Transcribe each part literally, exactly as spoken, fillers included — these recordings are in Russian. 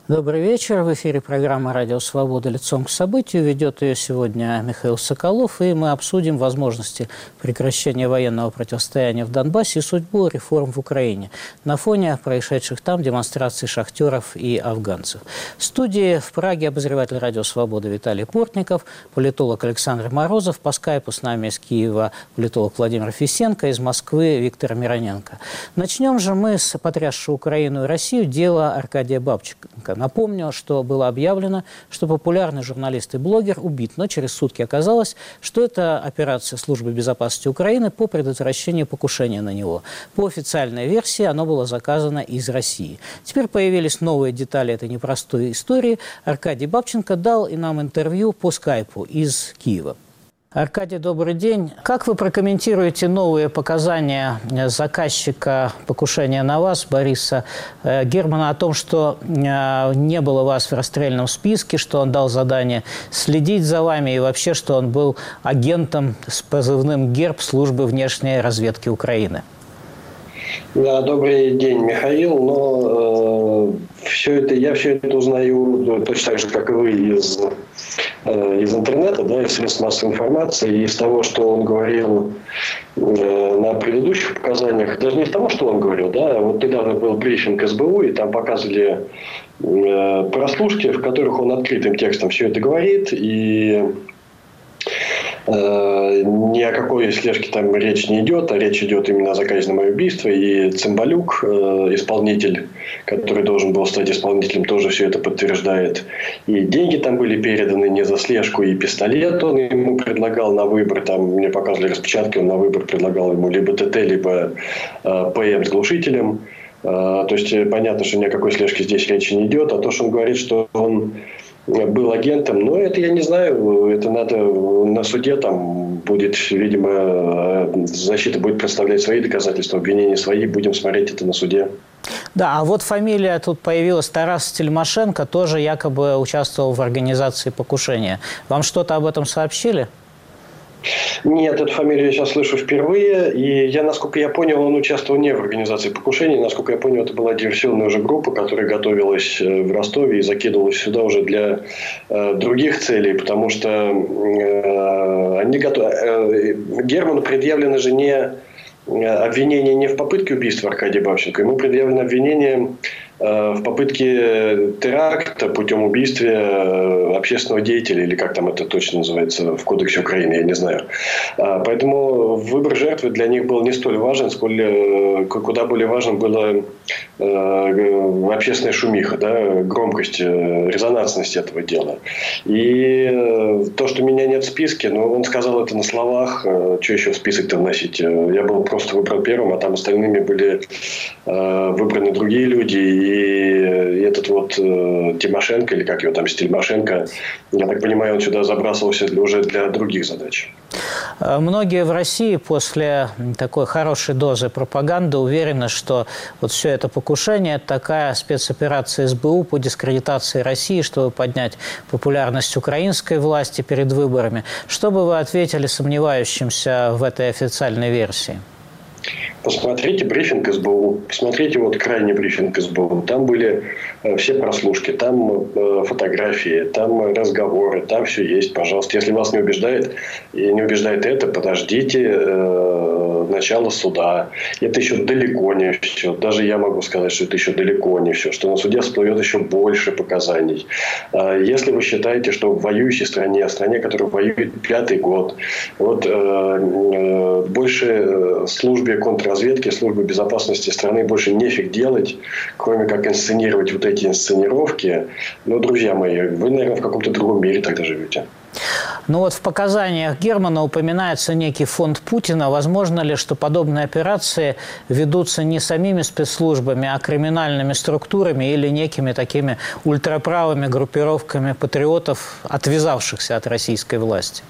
Добрый вечер. В эфире программа «Радио Свобода. Лицом к событию». Ведет ее сегодня Михаил Соколов. И мы обсудим возможности прекращения военного противостояния в Донбассе и судьбу реформ в Украине на фоне происшедших там демонстраций шахтеров и афганцев. В студии в Праге обозреватель «Радио Свобода» Виталий Портников, политолог Александр Морозов, по скайпу с нами из Киева политолог Владимир Фисенко, из Москвы Виктор Мироненко. Начнем же мы с потрясшего Украину и Россию дела Аркадия Бабченко. Напомню, что было объявлено, что популярный журналист и блогер убит, но через сутки оказалось, что это операция Службы безопасности Украины по предотвращению покушения на него. По официальной версии оно было заказано из России. Теперь появились новые детали этой непростой истории. Аркадий Бабченко дал и нам интервью по скайпу из Киева. Аркадий, добрый день. Как вы прокомментируете новые показания заказчика покушения на вас, Бориса Германа, о том, что не было вас в расстрельном списке, что он дал задание следить за вами и вообще, что он был агентом с позывным «Герб» службы внешней разведки Украины? Да, добрый день, Михаил. Но э, все это, я все это узнаю точно так же, как и вы, из, э, из интернета, да, из средств массовой информации, и из того, что он говорил э, на предыдущих показаниях. Даже не из того, что он говорил, да. Вот недавно был брифинг эс бэ у, и там показывали э, прослушки, в которых он открытым текстом все это говорит, и ни о какой слежке там речь не идет, а речь идет именно о заказе на мое убийство. И Цымбалюк, исполнитель, который должен был стать исполнителем, тоже все это подтверждает. И деньги там были переданы не за слежку, и пистолет он ему предлагал на выбор. Там мне показывали распечатки, он на выбор предлагал ему либо ТТ, либо ПМ с глушителем. То есть понятно, что ни о какой слежке здесь речи не идет. А то, что он говорит, что он был агентом, но это я не знаю, это надо на суде, там будет, видимо, защита будет представлять свои доказательства, обвинения свои, будем смотреть это на суде. Да, а вот фамилия тут появилась, Тарас Стельмашенко, тоже якобы участвовал в организации покушения. Вам что-то об этом сообщили? Нет, эту фамилию я сейчас слышу впервые. И я, насколько я понял, он участвовал не в организации покушений. Насколько я понял, это была диверсионная уже группа, которая готовилась в Ростове и закидывалась сюда уже для э, других целей. Потому что э, они готов... э, Герману предъявлено же не обвинение не в попытке убийства Аркадия Бабченко. Ему предъявлено обвинение в попытке теракта путем убийства общественного деятеля, или как там это точно называется в Кодексе Украины, я не знаю. Поэтому выбор жертвы для них был не столь важен, сколь куда более важен была общественная шумиха, да, громкость, резонансность этого дела. И то, что меня нет в списке, ну, он сказал это на словах, что еще в список-то вносить? Я был просто выбран первым, а там остальными были выбраны другие люди. И этот вот э, Тимошенко, или как его там, Стельмашенко, я так понимаю, он сюда забрасывался уже для других задач. Многие в России после такой хорошей дозы пропаганды уверены, что вот все это покушение – это такая спецоперация эс бэ у по дискредитации России, чтобы поднять популярность украинской власти перед выборами. Что бы вы ответили сомневающимся в этой официальной версии? Посмотрите брифинг эс бэ у, посмотрите вот крайний брифинг эс бэ у. Там были э, все прослушки, там э, фотографии, там разговоры, там все есть, пожалуйста. Если вас не убеждает, и не убеждает это, подождите э, начала суда. Это еще далеко не все. Даже я могу сказать, что это еще далеко не все. Что на суде всплывет еще больше показаний. Э, если вы считаете, что в воюющей стране, стране, которая воюет пятый год, вот э, э, больше службе контрразведки, службы безопасности страны больше нефиг делать, кроме как инсценировать вот эти инсценировки. Но, друзья мои, вы, наверное, в каком-то другом мире тогда живете. Ну вот в показаниях Германа упоминается некий фонд Путина. Возможно ли, что подобные операции ведутся не самими спецслужбами, а криминальными структурами или некими такими ультраправыми группировками патриотов, отвязавшихся от российской власти?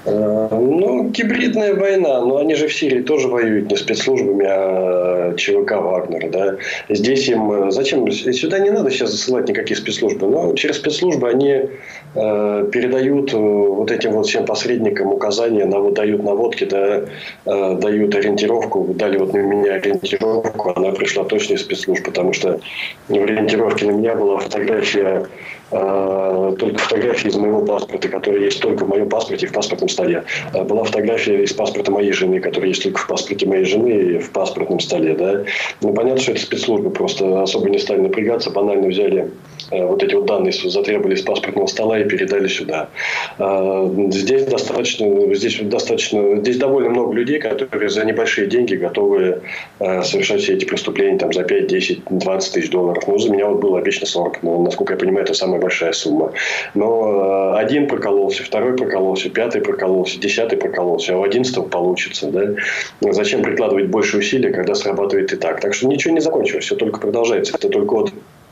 Ну, гибридная война. Но они же в Сирии тоже воюют не спецслужбами, а ЧВК Вагнера. Да? Здесь им... Зачем? Сюда не надо сейчас засылать никакие спецслужбы. Но через спецслужбы они э, передают вот этим вот всем посредникам указания, навод, дают наводки, да, э, дают ориентировку. Дали вот на меня ориентировку. Она пришла точно из спецслужб, потому что в ориентировке на меня была фотография, э, только фотография из моего паспорта, которая есть только в моем паспорте и в паспортном столе. Была фотография из паспорта моей жены, которая есть только в паспорте моей жены и в паспортном столе. Да? Ну, понятно, что это спецслужбы, просто особо не стали напрягаться, банально взяли вот эти вот данные, затребовали из паспортного стола и передали сюда. Здесь достаточно, здесь достаточно, здесь довольно много людей, которые за небольшие деньги готовы совершать все эти преступления там, за пять, десять, двадцать тысяч долларов. Ну, за меня вот было обещано сорок, но, насколько я понимаю, это самая большая сумма. Но один прокололся, второй прокололся, пятый прокололся, десятый прокололся, а у одиннадцатого получится. Да? Зачем прикладывать больше усилий, когда срабатывает и так? Так что ничего не закончилось, все только продолжается. Это только вот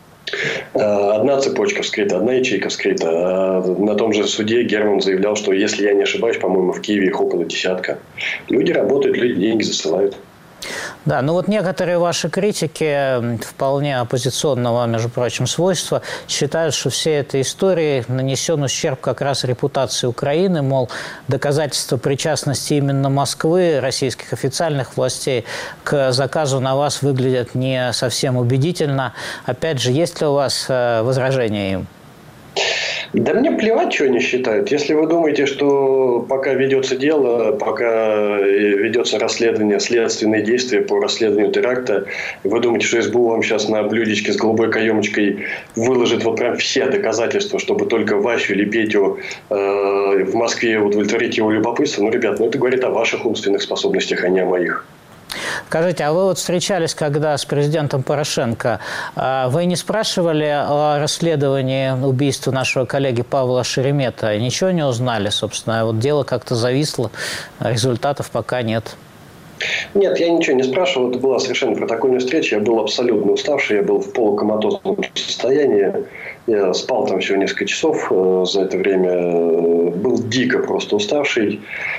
одна цепочка вскрыта, одна ячейка вскрыта. На том же суде Герман заявлял, что, если я не ошибаюсь, по-моему, в Киеве их около десятка. Люди работают, люди деньги засылают. Да, ну вот некоторые ваши критики, вполне оппозиционного, между прочим, свойства, считают, что всей этой истории нанесен ущерб как раз репутации Украины, мол, доказательства причастности именно Москвы, российских официальных властей к заказу на вас выглядят не совсем убедительно. Опять же, есть ли у вас возражения им? Да мне плевать, что они считают. Если вы думаете, что пока ведется дело, пока ведется расследование, следственные действия по расследованию теракта, вы думаете, что СБУ вам сейчас на блюдечке с голубой каемочкой выложит вот прям все доказательства, чтобы только Васю или Петю э, в Москве удовлетворить его любопытство? Ну, ребят, ну это говорит о ваших умственных способностях, а не о моих. Скажите, а вы вот встречались когда с президентом Порошенко, вы не спрашивали о расследовании убийства нашего коллеги Павла Шеремета? Ничего не узнали, собственно? Вот дело как-то зависло, результатов пока нет. Нет, я ничего не спрашивал. Это была совершенно протокольная встреча. Я был абсолютно уставший. Я был в полукоматозном состоянии. Я спал там всего несколько часов за это время. Был дико просто уставший.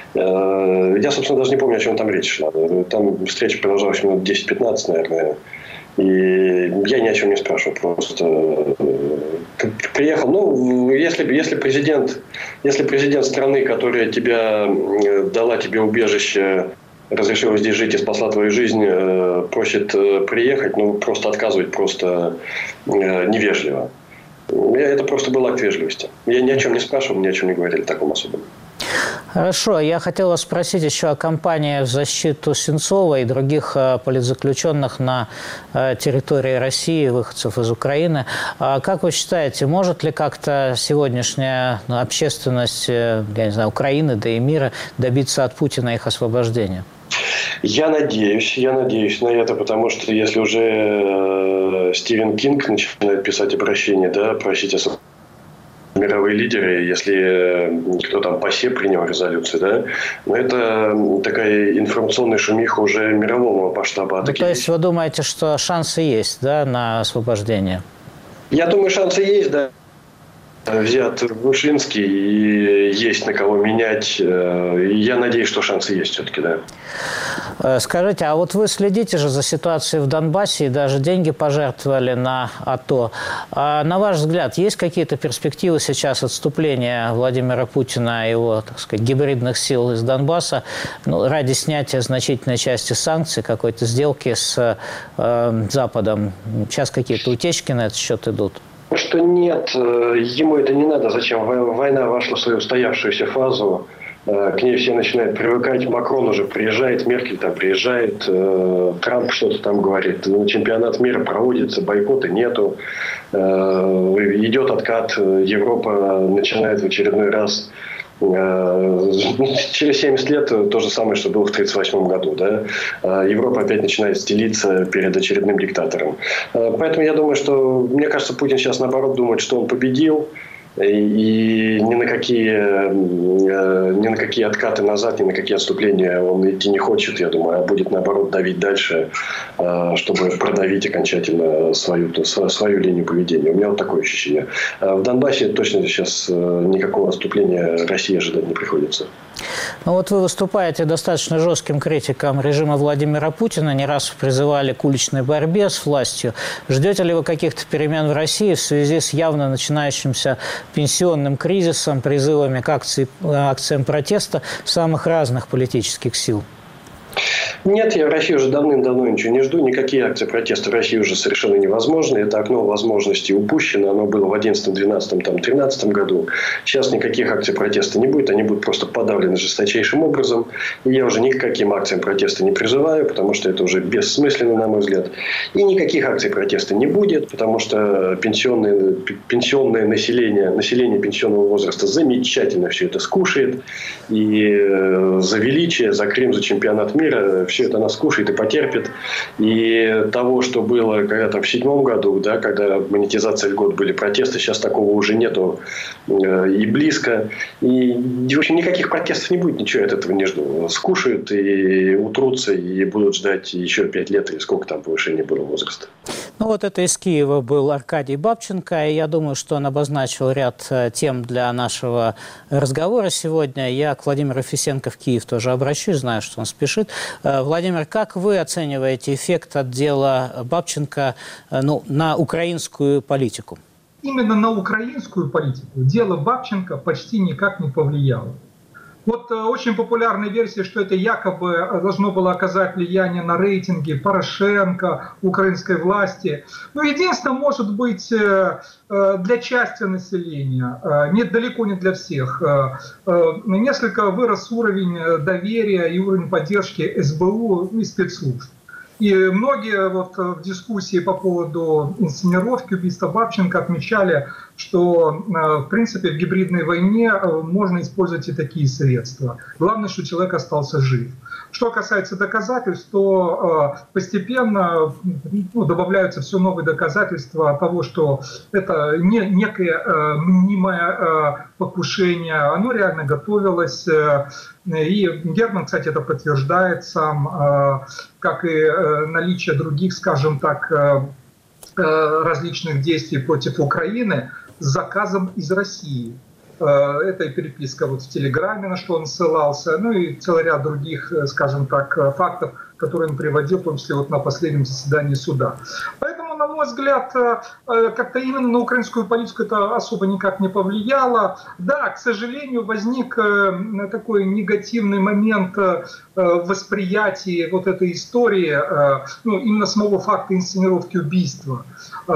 Я, собственно, даже не помню, о чем там речь шла. Там встреча продолжалась минут десять-пятнадцать, наверное. И я ни о чем не спрашивал. Просто приехал. Ну, если, если, президент, если президент страны, которая тебя дала тебе убежище, разрешила здесь жить и спасла твою жизнь, просит приехать, ну, просто отказывать просто невежливо. Это просто был акт вежливости. Я ни о чем не спрашивал, ни о чем не говорили таком особом. Хорошо. Я хотел вас спросить еще о кампании в защиту Сенцова и других политзаключенных на территории России, выходцев из Украины. Как вы считаете, может ли как-то сегодняшняя общественность, я не знаю, Украины, да и мира добиться от Путина их освобождения? Я надеюсь, я надеюсь на это, потому что если уже э, Стивен Кинг начинает писать обращения, да, просить о мировые лидеры, если кто там ПАСЕ принял резолюцию, да, но это такая информационная шумиха уже мирового масштаба. Ну, то есть вы думаете, что шансы есть, да, на освобождение? Я думаю, шансы есть, да. Взят Вышинский, и есть на кого менять. И я надеюсь, что шансы есть все-таки, да. Скажите, а вот вы следите же за ситуацией в Донбассе и даже деньги пожертвовали на АТО. А на ваш взгляд, есть какие-то перспективы сейчас отступления Владимира Путина и его, так сказать, гибридных сил из Донбасса, ну, ради снятия значительной части санкций, какой-то сделки с э, Западом? Сейчас какие-то утечки на этот счет идут? Что нет, ему это не надо. Зачем? Война вошла в свою устоявшуюся фазу. К ней все начинают привыкать. Макрон уже приезжает, Меркель там приезжает, Трамп что-то там говорит. Чемпионат мира проводится, бойкота нету. Идет откат. Европа начинает в очередной раз. Через семьдесят лет то же самое, что было в тридцать восьмом году. Да? Европа опять начинает стелиться перед очередным диктатором. Поэтому я думаю, что, мне кажется, Путин сейчас наоборот думает, что он победил. И ни на какие, ни на какие откаты назад, ни на какие отступления он идти не хочет, я думаю, а будет, наоборот, давить дальше, чтобы продавить окончательно свою, свою линию поведения. У меня вот такое ощущение. В Донбассе точно сейчас никакого отступления России ожидать не приходится. Ну вот вы выступаете достаточно жестким критиком режима Владимира Путина, не раз призывали к уличной борьбе с властью. Ждете ли вы каких-то перемен в России в связи с явно начинающимся пенсионным кризисом, призывами к акции, акциям протеста самых разных политических сил? Нет, я в России уже давным-давно ничего не жду. Никакие акции протеста в России уже совершенно невозможны. Это окно возможностей упущено. Оно было в одиннадцатом, двенадцатом, тринадцатом году. Сейчас никаких акций протеста не будет. Они будут просто подавлены жесточайшим образом. И я уже ни к каким акциям протеста не призываю, потому что это уже бессмысленно, на мой взгляд. И никаких акций протеста не будет, потому что пенсионное, пенсионное население, население пенсионного возраста замечательно все это скушает. И за величие, за Крым, за чемпионат мира все это она скушает и потерпит. И того, что было когда-то в седьмом году, да, когда монетизация льгот были протесты, сейчас такого уже нету и близко. И, в общем, никаких протестов не будет, ничего я от этого не жду. Скушают и утрутся, и будут ждать еще пять лет, и сколько там повышения было возраста. Ну вот это из Киева был Аркадий Бабченко, и я думаю, что он обозначил ряд тем для нашего разговора сегодня. Я к Владимиру Фисенко в Киев тоже обращусь, знаю, что он спешит. Владимир, как вы оцениваете эффект от дела Бабченко, ну, на украинскую политику? Именно на украинскую политику дело Бабченко почти никак не повлияло. Вот э, очень популярная версия, что это якобы должно было оказать влияние на рейтинги Порошенко, украинской власти. Но единственное, может быть, э, э, для части населения, э, не, далеко не для всех. Э, э, несколько вырос уровень доверия и уровень поддержки эс бэ у и спецслужб. И многие вот в дискуссии по поводу инсценировки убийства Бабченко отмечали, что в принципе в гибридной войне можно использовать и такие средства. Главное, что человек остался жив. Что касается доказательств, то постепенно ну, добавляются все новые доказательства того, что это не некое мнимое покушение, оно реально готовилось. И Герман, кстати, это подтверждает сам, как и наличие других, скажем так, различных действий против Украины с заказом из России. Это и переписка вот в Телеграме, на что он ссылался, ну и целый ряд других, скажем так, фактов, которые он приводил, в том числе вот на последнем заседании суда. Поэтому, на мой взгляд, как-то именно на украинскую политику это особо никак не повлияло. Да, к сожалению, возник такой негативный момент восприятия вот этой истории, ну, именно самого факта инсценировки убийства.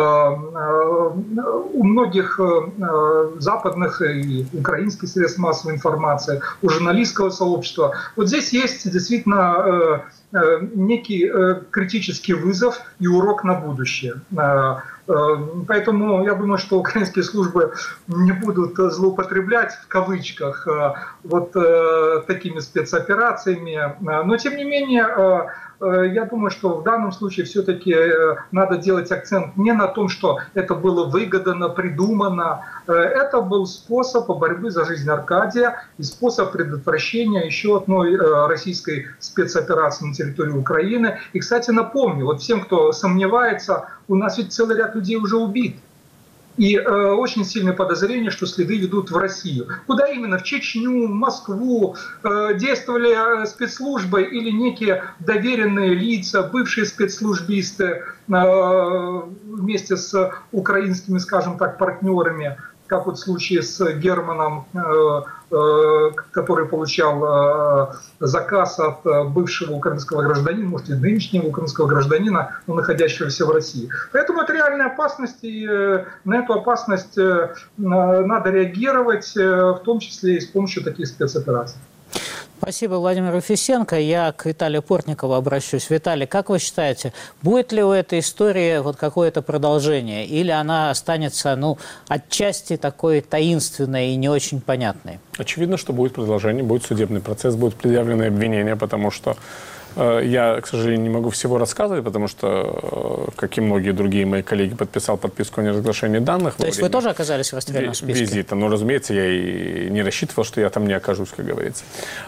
У многих западных и украинских средств массовой информации, у журналистского сообщества. Вот здесь есть действительно некий критический вызов и урок на будущее. Поэтому я думаю, что украинские службы не будут злоупотреблять в кавычках вот такими спецоперациями. Но тем не менее, я думаю, что в данном случае все-таки надо делать акцент не на том, что это было выгодно, придумано. Это был способ борьбы за жизнь Аркадия и способ предотвращения еще одной российской спецоперации на территории Украины. И, кстати, напомню, вот всем, кто сомневается, у нас ведь целый ряд людей уже убит. И э, очень сильное подозрение, что следы ведут в Россию. Куда именно? В Чечню, в Москву э, действовали спецслужбы или некие доверенные лица, бывшие спецслужбисты э, вместе с украинскими, скажем так, партнерами, как вот в случае с Германом, э, э, который получал э, заказ от бывшего украинского гражданина, может и нынешнего украинского гражданина, но находящегося в России. Поэтому это реальная опасность, и э, на эту опасность э, надо реагировать, э, в том числе и с помощью таких спецопераций. Спасибо Владимиру Фисенко. Я к Виталию Портникову обращусь. Виталий, как вы считаете, будет ли у этой истории вот какое-то продолжение? Или она останется, ну, отчасти такой таинственной и не очень понятной? Очевидно, что будет продолжение, будет судебный процесс, будут предъявлены обвинения, потому что Я, к сожалению, не могу всего рассказывать, потому что, как и многие другие мои коллеги, подписал подписку о неразглашении данных. То есть вы тоже оказались в расстрельном списке? Визита. Но, разумеется, я и не рассчитывал, что я там не окажусь, как говорится.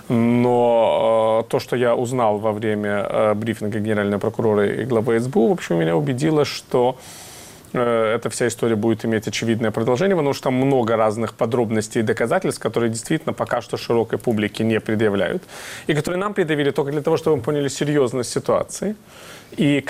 Но то, что я узнал во время брифинга генерального прокурора и главы эс бэ у, в общем, меня убедило, что эта вся история будет иметь очевидное продолжение, потому что там много разных подробностей и доказательств, которые действительно пока что широкой публике не предъявляют, и которые нам предъявили только для того, чтобы мы поняли серьезность ситуации. И,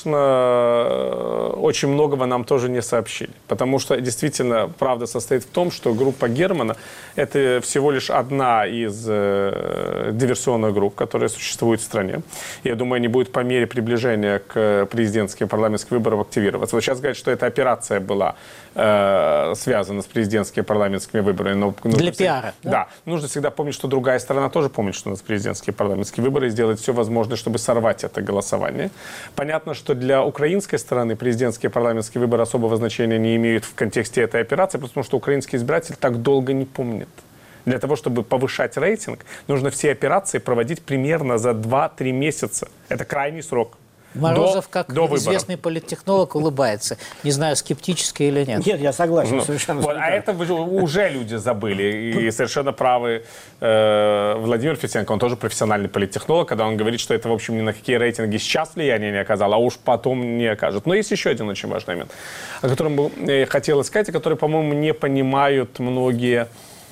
конечно, очень многого нам тоже не сообщили. Потому что, действительно, правда состоит в том, что группа Германа – это всего лишь одна из э, диверсионных групп, которые существуют в стране. Я думаю, они будут по мере приближения к президентским и парламентским выборам активироваться. Вот сейчас говорят, что эта операция была э, связана с президентскими и парламентскими выборами. Но Для всегда, пиара. Да? да. Нужно всегда помнить, что другая сторона тоже помнит, что у нас президентские и парламентские выборы, и сделать все возможное, чтобы сорвать это голосование. Понятно, что для украинской стороны президентские и парламентские выборы особого значения не имеют в контексте этой операции, потому что украинский избиратель так долго не помнит. Для того, чтобы повышать рейтинг, нужно все операции проводить примерно за два-три месяца. Это крайний срок. Морозов, до, как до известный политтехнолог, улыбается. Не знаю, скептически или нет. Нет, я согласен. Ну, совершенно вот, а это уже люди забыли. И совершенно правы э, Владимир Фетенко, он тоже профессиональный политтехнолог, когда он говорит, что это, в общем, ни на какие рейтинги сейчас влияния не оказало, а уж потом не окажет. Но есть еще один очень важный момент, о котором бы я хотел сказать, и который, по-моему, не понимают многие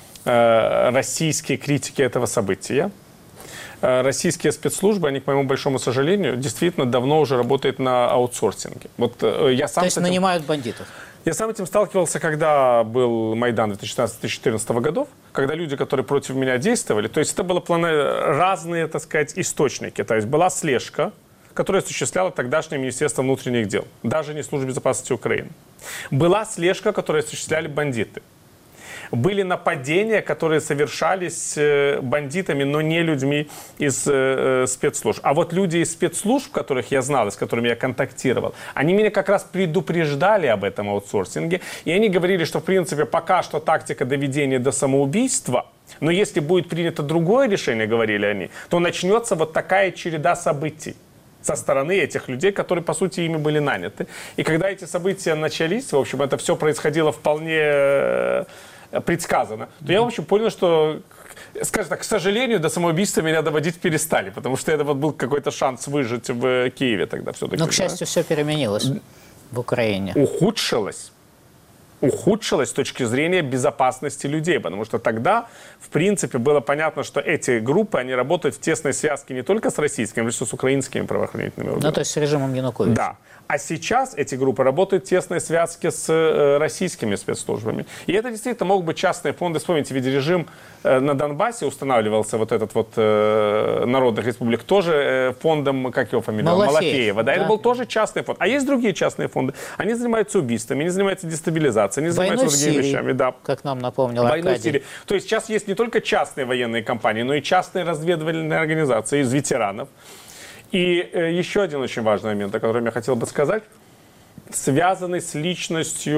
э, российские критики этого события. Российские спецслужбы, они, к моему большому сожалению, действительно давно уже работают на аутсорсинге. Вот, я сам То есть этим, нанимают бандитов? Я сам этим сталкивался, когда был Майдан две тысячи шестнадцатого — две тысячи четырнадцатого годов, когда люди, которые против меня действовали, то есть это были разные, так сказать, источники. То есть была слежка, которую осуществляло тогдашнее Министерство внутренних дел, даже не Служба безопасности Украины. Была слежка, которую осуществляли бандиты. Были нападения, которые совершались бандитами, но не людьми из э, спецслужб. А вот люди из спецслужб, которых я знал, с которыми я контактировал, они меня как раз предупреждали об этом аутсорсинге. И они говорили, что, в принципе, пока что тактика доведения до самоубийства, но если будет принято другое решение, говорили они, то начнется вот такая череда событий со стороны этих людей, которые, по сути, ими были наняты. И когда эти события начались, в общем, это все происходило вполне предсказано, то я, в общем, понял, что, скажем так, к сожалению, до самоубийства меня доводить перестали, потому что это вот был какой-то шанс выжить в Киеве тогда все-таки. Но, к счастью, да? Все переменилось в Украине. Ухудшилось. ухудшилось с точки зрения безопасности людей, потому что тогда, в принципе, было понятно, что эти группы, они работают в тесной связке не только с российскими, но и с украинскими правоохранительными органами. Ну, то есть с режимом Януковича. Да. А сейчас эти группы работают в тесной связке с э, российскими спецслужбами. И это действительно могут быть частные фонды. Вспомните, ведь режим э, на Донбассе устанавливался, вот этот вот э, Народных Республик, тоже э, фондом, как его фамилия? Малафеев. Малафеева. Да, Да. это был тоже частный фонд. А есть другие частные фонды. Они занимаются убийствами, они занимаются дестабилизацией, они Войной занимаются другими в Сирии, вещами. Да. Как нам напомнил Войной в Аркадий. Сирии. То есть сейчас есть не только частные военные компании, но и частные разведывательные организации из ветеранов. И э, еще один очень важный момент, о котором я хотел бы сказать, связанный с личностью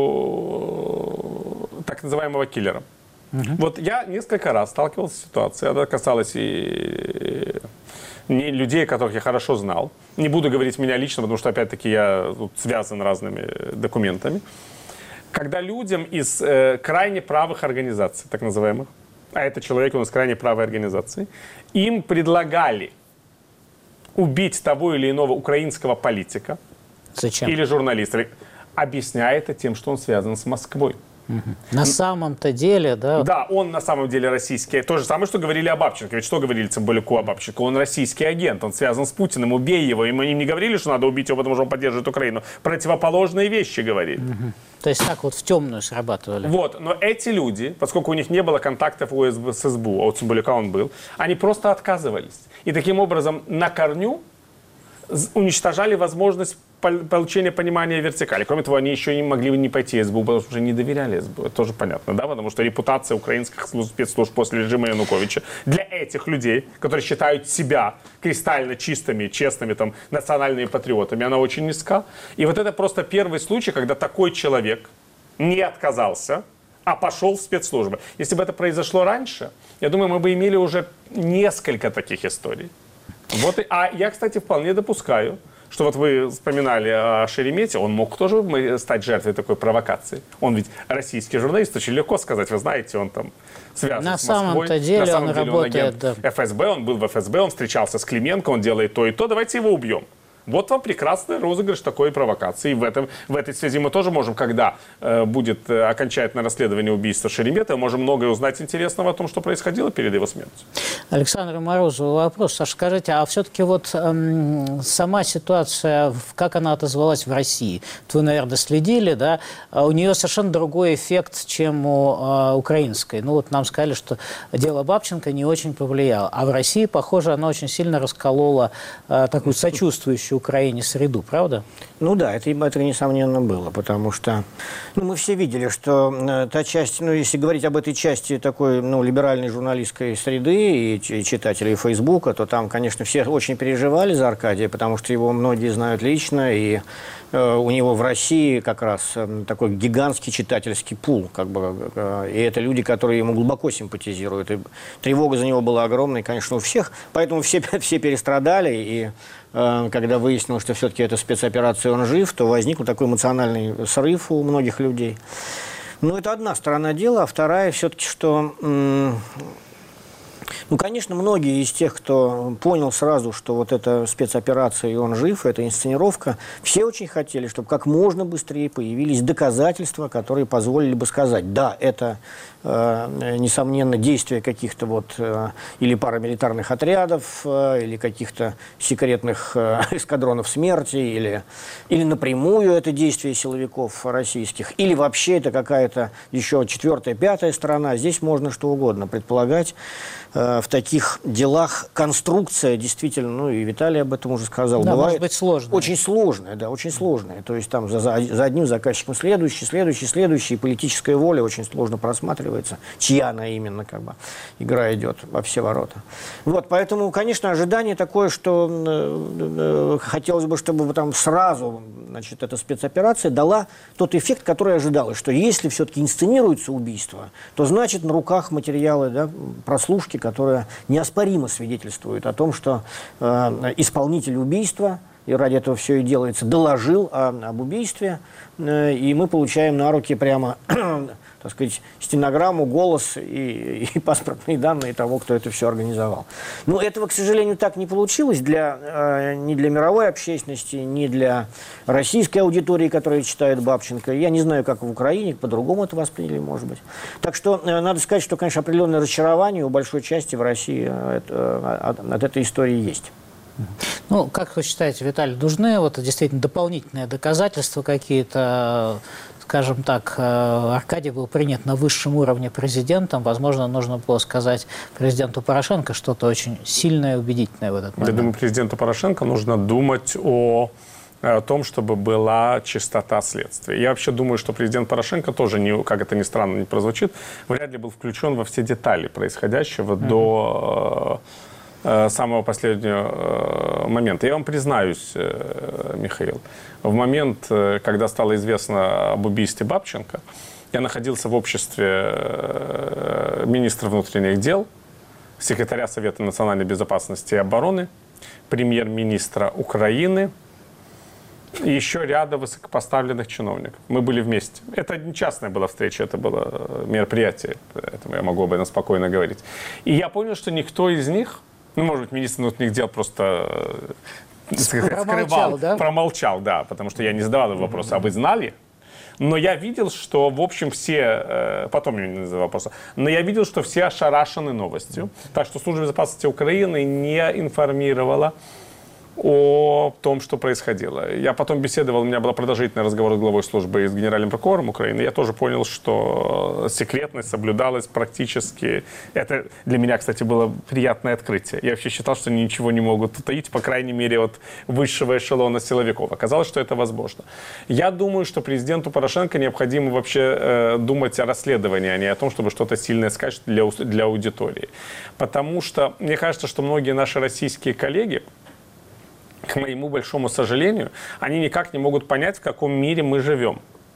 так называемого киллера. Угу. Вот я несколько раз сталкивался с ситуацией, это касалось и не людей, которых я хорошо знал. Не буду говорить меня лично, потому что, опять-таки, я тут связан разными документами. Когда людям из э, крайне правых организаций, так называемых, а это человек у нас крайне правой организации, им предлагали убить того или иного украинского политика, Зачем? или журналиста, объясняя это тем, что он связан с Москвой. Угу. На самом-то деле, да? Да, он на самом деле российский. То же самое, что говорили о Бабченко. Ведь что говорили Цымбалюку о Бабченко? Он российский агент, он связан с Путиным, убей его. И мы им не говорили, что надо убить его, потому что он поддерживает Украину. Противоположные вещи говорили. Угу. То есть так вот в темную срабатывали. Вот, но эти люди, поскольку у них не было контактов у эс бэ у, а у Цымбалюка он был, они просто отказывались. И таким образом на корню уничтожали возможность получения понимания вертикали. Кроме того, они еще не могли не пойти в эс бэ у, потому что уже не доверяли эс бэ у. Это тоже понятно, да? Потому что репутация украинских спецслужб после режима Януковича для этих людей, которые считают себя кристально чистыми, честными, там, национальными патриотами, она очень низка. И вот это просто первый случай, когда такой человек не отказался, а пошел в спецслужбы. Если бы это произошло раньше, я думаю, мы бы имели уже несколько таких историй. Вот и, а я, кстати, вполне допускаю, что вот вы вспоминали о Шеремете, он мог тоже стать жертвой такой провокации. Он ведь российский журналист, очень легко сказать, вы знаете, он там связан на с Москвой. Самом-то деле на самом он деле работает, он агент да. эф эс бэ, он был в эф эс бэ, он встречался с Клименко, он делает то и то, давайте его убьем. Вот вам прекрасный розыгрыш такой провокации. И в, этом, в этой связи мы тоже можем, когда э, будет э, окончательное расследование убийства Шеремета, можем многое узнать интересного о том, что происходило перед его смертью. Александру Морозову вопрос. Саша, скажите, а все-таки вот эм, сама ситуация, как она отозвалась в России? Вы, наверное, следили, да? У нее совершенно другой эффект, чем у э, украинской. Ну вот нам сказали, что дело Бабченко не очень повлияло. А в России, похоже, она очень сильно расколола э, такую сочувствующую Украине среду, правда? Ну да, это, это несомненно было, потому что ну, мы все видели, что э, та часть, ну если говорить об этой части такой ну, либеральной журналистской среды и, и читателей Фейсбука, то там, конечно, все очень переживали за Аркадия, потому что его многие знают лично, и э, у него в России как раз э, такой гигантский читательский пул, как бы, э, и это люди, которые ему глубоко симпатизируют, и тревога за него была огромной, конечно, у всех, поэтому все, все перестрадали, и когда выяснилось, что все-таки это спецоперация, он жив, то возник вот такой эмоциональный срыв у многих людей. Но это одна сторона дела, а вторая все-таки, что... Ну, конечно, многие из тех, кто понял сразу, что вот эта спецоперация, и он жив, эта инсценировка, все очень хотели, чтобы как можно быстрее появились доказательства, которые позволили бы сказать, да, это, э, несомненно, действия каких-то вот э, или парамилитарных отрядов, э, или каких-то секретных э, эскадронов смерти, или, или напрямую это действие силовиков российских, или вообще это какая-то еще четвертая, пятая сторона. Здесь можно что угодно предполагать. В таких делах конструкция действительно, ну и Виталий об этом уже сказал, да, бывает может быть сложная. Очень сложная, да, очень сложная. То есть там за, за, за одним заказчиком следующий, следующий, следующий, и политическая воля очень сложно просматривается, чья она именно, как бы, игра идет во все ворота. Вот, поэтому, конечно, ожидание такое, что э, э, хотелось бы, чтобы там сразу, значит, эта спецоперация дала тот эффект, который ожидалось, что если все-таки инсценируется убийство, то значит на руках материалы, да, прослушки, которые неоспоримо свидетельствуют о том, что э, исполнитель убийства, и ради этого все и делается, доложил о, об убийстве, э, и мы получаем на руки прямо, так сказать, стенограмму, голос и, и паспортные данные того, кто это все организовал. Но этого, к сожалению, так не получилось для, э, ни для мировой общественности, ни для российской аудитории, которая читает Бабченко. Я не знаю, как в Украине, по-другому это восприняли, может быть. Так что э, надо сказать, что, конечно, определенное разочарование у большой части в России э, это, от, от этой истории есть. Ну, как вы считаете, Виталий, нужны вот действительно дополнительные доказательства какие-то? Скажем так, Аркадий был принят на высшем уровне президентом. Возможно, нужно было сказать президенту Порошенко что-то очень сильное и убедительное в этот момент. Я думаю, президенту Порошенко нужно думать о, о том, чтобы была чистота следствия. Я вообще думаю, что президент Порошенко тоже, не, как это ни странно не прозвучит, вряд ли был включен во все детали происходящего mm-hmm. до э, самого последнего э, момента. Я вам признаюсь, э, Михаил, в момент, э, когда стало известно об убийстве Бабченко, я находился в обществе э, министра внутренних дел, секретаря Совета национальной безопасности и обороны, премьер-министра Украины и еще ряда высокопоставленных чиновников. Мы были вместе. Это не частная была встреча, это было мероприятие, поэтому я могу об этом спокойно говорить. И я понял, что никто из них, ну, может быть, министр внутренних дел просто промолчал, скрывал, да? промолчал, да, потому что я не задавал его вопроса, а вы знали? Но я видел, что, в общем, все, потом я не называл вопроса, но я видел, что все ошарашены новостью. Так что служба безопасности Украины не информировала о том, что происходило. Я потом беседовал, у меня был продолжительный разговор с главой службы и с генеральным прокурором Украины. Я тоже понял, что секретность соблюдалась практически. Это для меня, кстати, было приятное открытие. Я вообще считал, что они ничего не могут утаить, по крайней мере, от высшего эшелона силовиков. Оказалось, что это возможно. Я думаю, что президенту Порошенко необходимо вообще э, думать о расследовании, а не о том, чтобы что-то сильное сказать для, для аудитории. Потому что мне кажется, что многие наши российские коллеги, к моему большому сожалению, они никак не могут понять, в каком мире мы живем.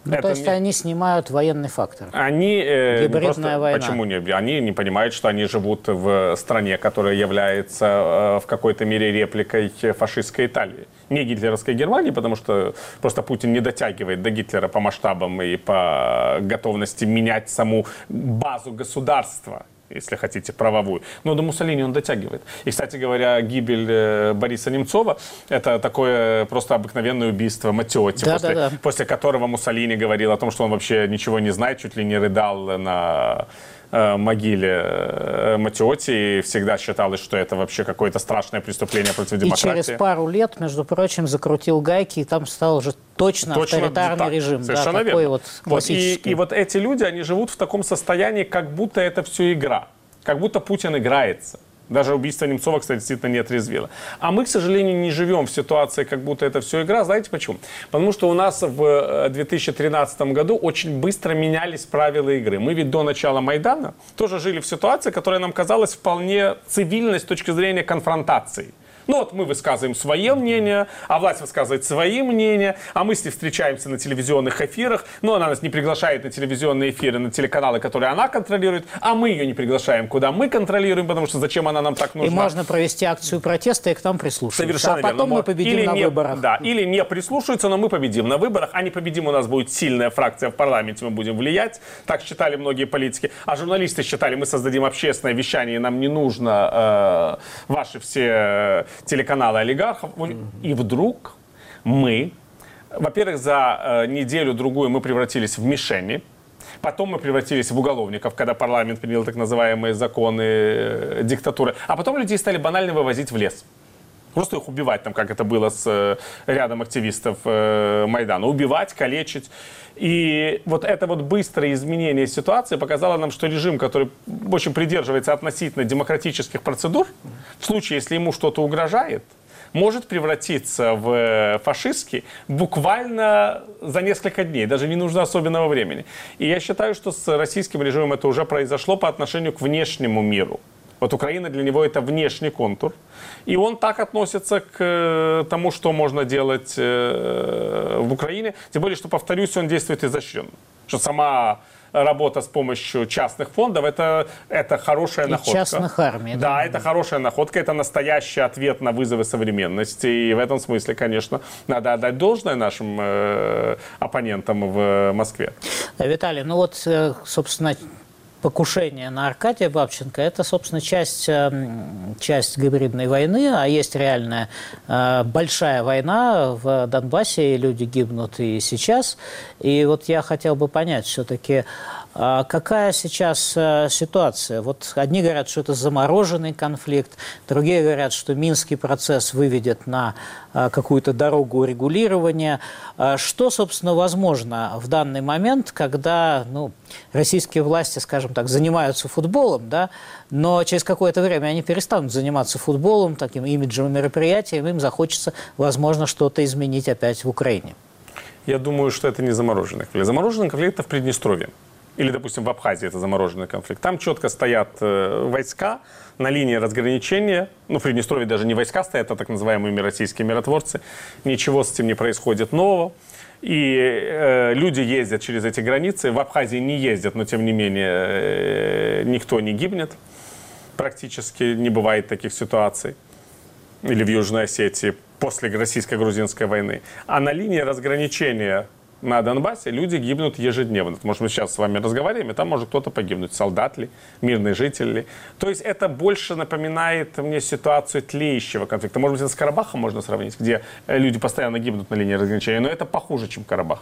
Ну, это то есть не... они снимают военный фактор. Они, э, Гибридная просто, война. Почему не? Они не понимают, что они живут в стране, которая является э, в какой-то мере репликой фашистской Италии. Не гитлеровской Германии, потому что просто Путин не дотягивает до Гитлера по масштабам и по готовности менять саму базу государства, если хотите, правовую. Но до Муссолини он дотягивает. И, кстати говоря, гибель Бориса Немцова – это такое просто обыкновенное убийство Матеотти, да, после, да, да. после которого Муссолини говорил о том, что он вообще ничего не знает, чуть ли не рыдал на э, могиле э, Матеотти, и всегда считалось, что это вообще какое-то страшное преступление против демократии. И через пару лет, между прочим, закрутил гайки, и там стал уже точно, точно авторитарный так, режим. Совершенно да, верно. такой вот Вот, и, классический. и вот эти люди, они живут в таком состоянии, как будто это все игра. Как будто Путин играется. Даже убийство Немцова, кстати, действительно не отрезвило. А мы, к сожалению, не живем в ситуации, как будто это все игра. Знаете почему? Потому что у нас в две тысячи тринадцатом году очень быстро менялись правила игры. Мы ведь до начала Майдана тоже жили в ситуации, которая нам казалась вполне цивильной с точки зрения конфронтации. Ну вот мы высказываем свое мнение, а власть высказывает свои мнения, а мы с ней встречаемся на телевизионных эфирах, но она нас не приглашает на телевизионные эфиры, на телеканалы, которые она контролирует, а мы ее не приглашаем, куда мы контролируем, потому что зачем она нам так нужна. И можно провести акцию протеста и к нам прислушаться. Совершенно а потом верно. мы победим или на не, выборах. Да, или не прислушаются, но мы победим на выборах, а не победим, у нас будет сильная фракция в парламенте, мы будем влиять. Так считали многие политики. А журналисты считали, мы создадим общественное вещание, нам не нужно э, ваши все телеканалы олигархов. И вдруг мы, во-первых, за э, неделю-другую мы превратились в мишени. Потом мы превратились в уголовников, когда парламент принял так называемые законы э, диктатуры. А потом людей стали банально вывозить в лес. Просто их убивать, там, как это было с э, рядом активистов э, Майдана. Убивать, калечить. И вот это вот быстрое изменение ситуации показало нам, что режим, который очень придерживается относительно демократических процедур, в случае, если ему что-то угрожает, может превратиться в фашистский буквально за несколько дней. Даже не нужно особенного времени. И я считаю, что с российским режимом это уже произошло по отношению к внешнему миру. Вот Украина для него это внешний контур. И он так относится к тому, что можно делать в Украине. Тем более, что, повторюсь, он действует изощренно. Что сама работа с помощью частных фондов, это, это хорошая и находка. частных армий. Да, да, это хорошая находка, это настоящий ответ на вызовы современности. И в этом смысле, конечно, надо отдать должное нашим э, оппонентам в Москве. Виталий, ну вот, собственно, покушение на Аркадия Бабченко – это, собственно, часть, часть гибридной войны, а есть реальная большая война в Донбассе, и люди гибнут и сейчас. И вот я хотел бы понять все-таки, какая сейчас ситуация? Вот одни говорят, что это замороженный конфликт, другие говорят, что Минский процесс выведет на какую-то дорогу регулирования. Что, собственно, возможно в данный момент, когда ну, российские власти, скажем так, занимаются футболом, да, но через какое-то время они перестанут заниматься футболом, таким имиджевым мероприятием, им захочется, возможно, что-то изменить опять в Украине? Я думаю, что это не замороженный конфликт. Замороженный конфликт – это в Приднестровье. Или, допустим, в Абхазии это замороженный конфликт. Там четко стоят э, войска на линии разграничения. Ну, в Приднестровье даже не войска стоят, а так называемые российские миротворцы. Ничего с этим не происходит нового. И э, люди ездят через эти границы. В Абхазии не ездят, но, тем не менее, э, никто не гибнет. Практически не бывает таких ситуаций. Или в Южной Осетии после российско-грузинской войны. А на линии разграничения на Донбассе люди гибнут ежедневно. Может, мы сейчас с вами разговариваем, и там может кто-то погибнуть. Солдат ли, мирный житель ли. То есть это больше напоминает мне ситуацию тлеющего конфликта. Может быть, это с Карабахом можно сравнить, где люди постоянно гибнут на линии разграничения, но это похуже, чем Карабах.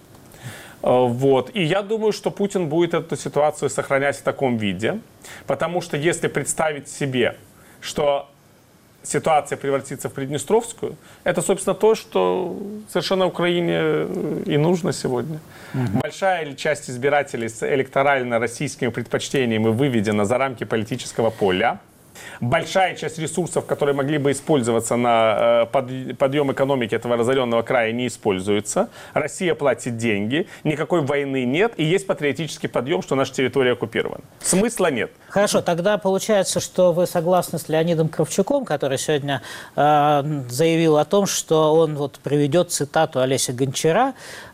Вот. И я думаю, что Путин будет эту ситуацию сохранять в таком виде, потому что если представить себе, что ситуация превратится в Приднестровскую, это, собственно, то, что совершенно Украине и нужно сегодня. Угу. Большая часть избирателей с электорально-российскими предпочтениями выведена за рамки политического поля. Большая часть ресурсов, которые могли бы использоваться на подъем экономики этого разоренного края, не используются. Россия платит деньги, никакой войны нет, и есть патриотический подъем, что наша территория оккупирована. Смысла нет. Хорошо, тогда получается, что вы согласны с Леонидом Кравчуком, который сегодня э, заявил о том, что он вот приведет цитату Олеся Гончара: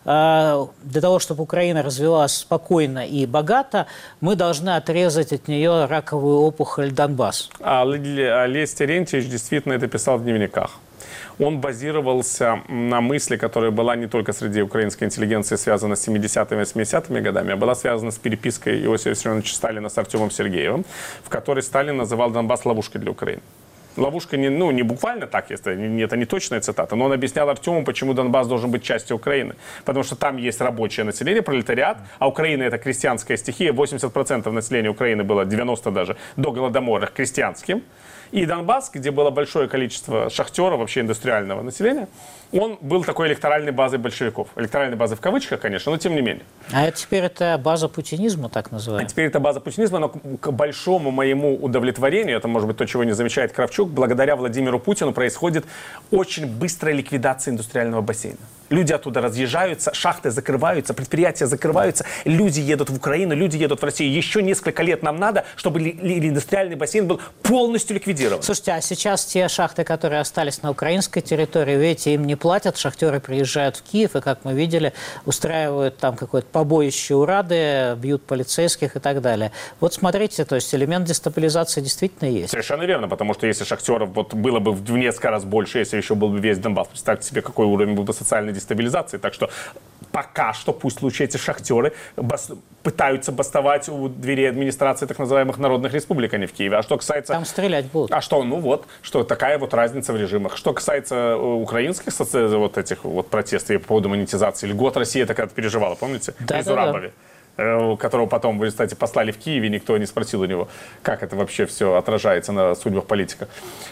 э, для того, чтобы Украина развивалась спокойно и богато, мы должны отрезать от нее раковую опухоль Донбасс. А Олесь Терентьевич действительно это писал в дневниках. Он базировался на мысли, которая была не только среди украинской интеллигенции связана с семидесятыми и восьмидесятыми годами, а была связана с перепиской Иосифа Виссарионовича Сталина с Артемом Сергеевым, в которой Сталин называл Донбасс ловушкой для Украины. Ловушка не, ну, не буквально так, если, не, это не точная цитата, но он объяснял Артему, почему Донбасс должен быть частью Украины. Потому что там есть рабочее население, пролетариат, а Украина — это крестьянская стихия. восемьдесят процентов населения Украины было, девяносто даже, до Голодомора крестьянским. И Донбасс, где было большое количество шахтеров, вообще индустриального населения, он был такой электоральной базой большевиков. Электоральной базой в кавычках, конечно, но тем не менее. А это теперь это база путинизма, так называемая? А теперь это база путинизма, но к большому моему удовлетворению, это может быть то, чего не замечает Кравчук, благодаря Владимиру Путину происходит очень быстрая ликвидация индустриального бассейна. Люди оттуда разъезжаются, шахты закрываются, предприятия закрываются, люди едут в Украину, люди едут в Россию. Еще несколько лет нам надо, чтобы индустриальный бассейн был полностью ликвидирован. Слушайте, а сейчас те шахты, которые остались на украинской территории, видите, им не платят, шахтеры приезжают в Киев, и, как мы видели, устраивают там какое-то побоище у Рады, бьют полицейских и так далее. Вот смотрите, то есть элемент дестабилизации действительно есть. Совершенно верно, потому что если шахтеров вот было бы в несколько раз больше, если еще был бы весь Донбасс, представьте себе, какой уровень был бы социальной дестабилизации. Так что пока что пусть в случае эти шахтеры бас, пытаются бастовать у дверей администрации так называемых народных республик, а не в Киеве. А что касается... Там стрелять будут. А что, ну вот, что такая вот разница в режимах. Что касается украинских соци... вот этих вот протестов по поводу монетизации льгот, Россия так это переживала, помните? Да, При да, Зурабове, да. Которого потом, в результате, послали в Киеве, никто не спросил у него, как это вообще все отражается на судьбах политика.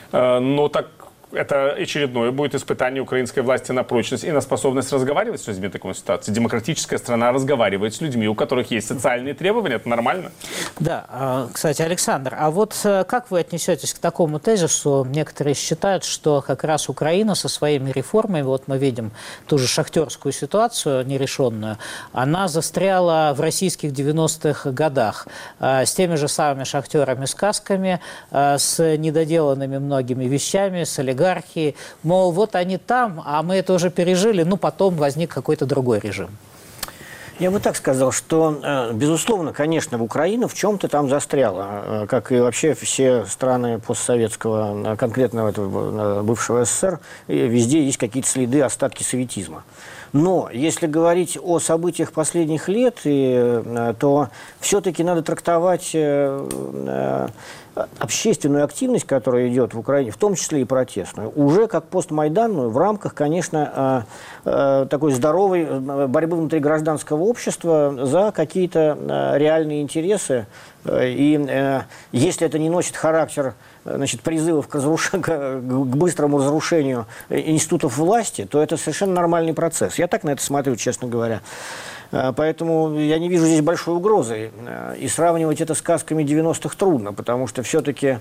Но так это очередное будет испытание украинской власти на прочность и на способность разговаривать с людьми в такой ситуации. Демократическая страна разговаривает с людьми, у которых есть социальные требования, это нормально. Да, кстати, Александр, а вот как вы отнесетесь к такому тезису? Некоторые считают, что как раз Украина со своими реформами, вот мы видим ту же шахтерскую ситуацию нерешенную, она застряла в российских девяностых годах с теми же самыми шахтерами-сказками, с недоделанными многими вещами, с олигархией. Олигархии, мол, вот они там, а мы это уже пережили, ну, потом возник какой-то другой режим. Я бы так сказал, что, безусловно, конечно, в Украину в чем-то там застряла, как и вообще все страны постсоветского, конкретно этого бывшего СССР, везде есть какие-то следы, остатки советизма. Но если говорить о событиях последних лет, и, то все-таки надо трактовать общественную активность, которая идет в Украине, в том числе и протестную, уже как постмайданную в рамках, конечно, такой здоровой борьбы внутри гражданского общества за какие-то реальные интересы. И если это не носит характер, значит, призывов к, разруш... к быстрому разрушению институтов власти, то это совершенно нормальный процесс. Я так на это смотрю, честно говоря. Поэтому я не вижу здесь большой угрозы. И сравнивать это с сказками девяностых трудно, потому что все-таки,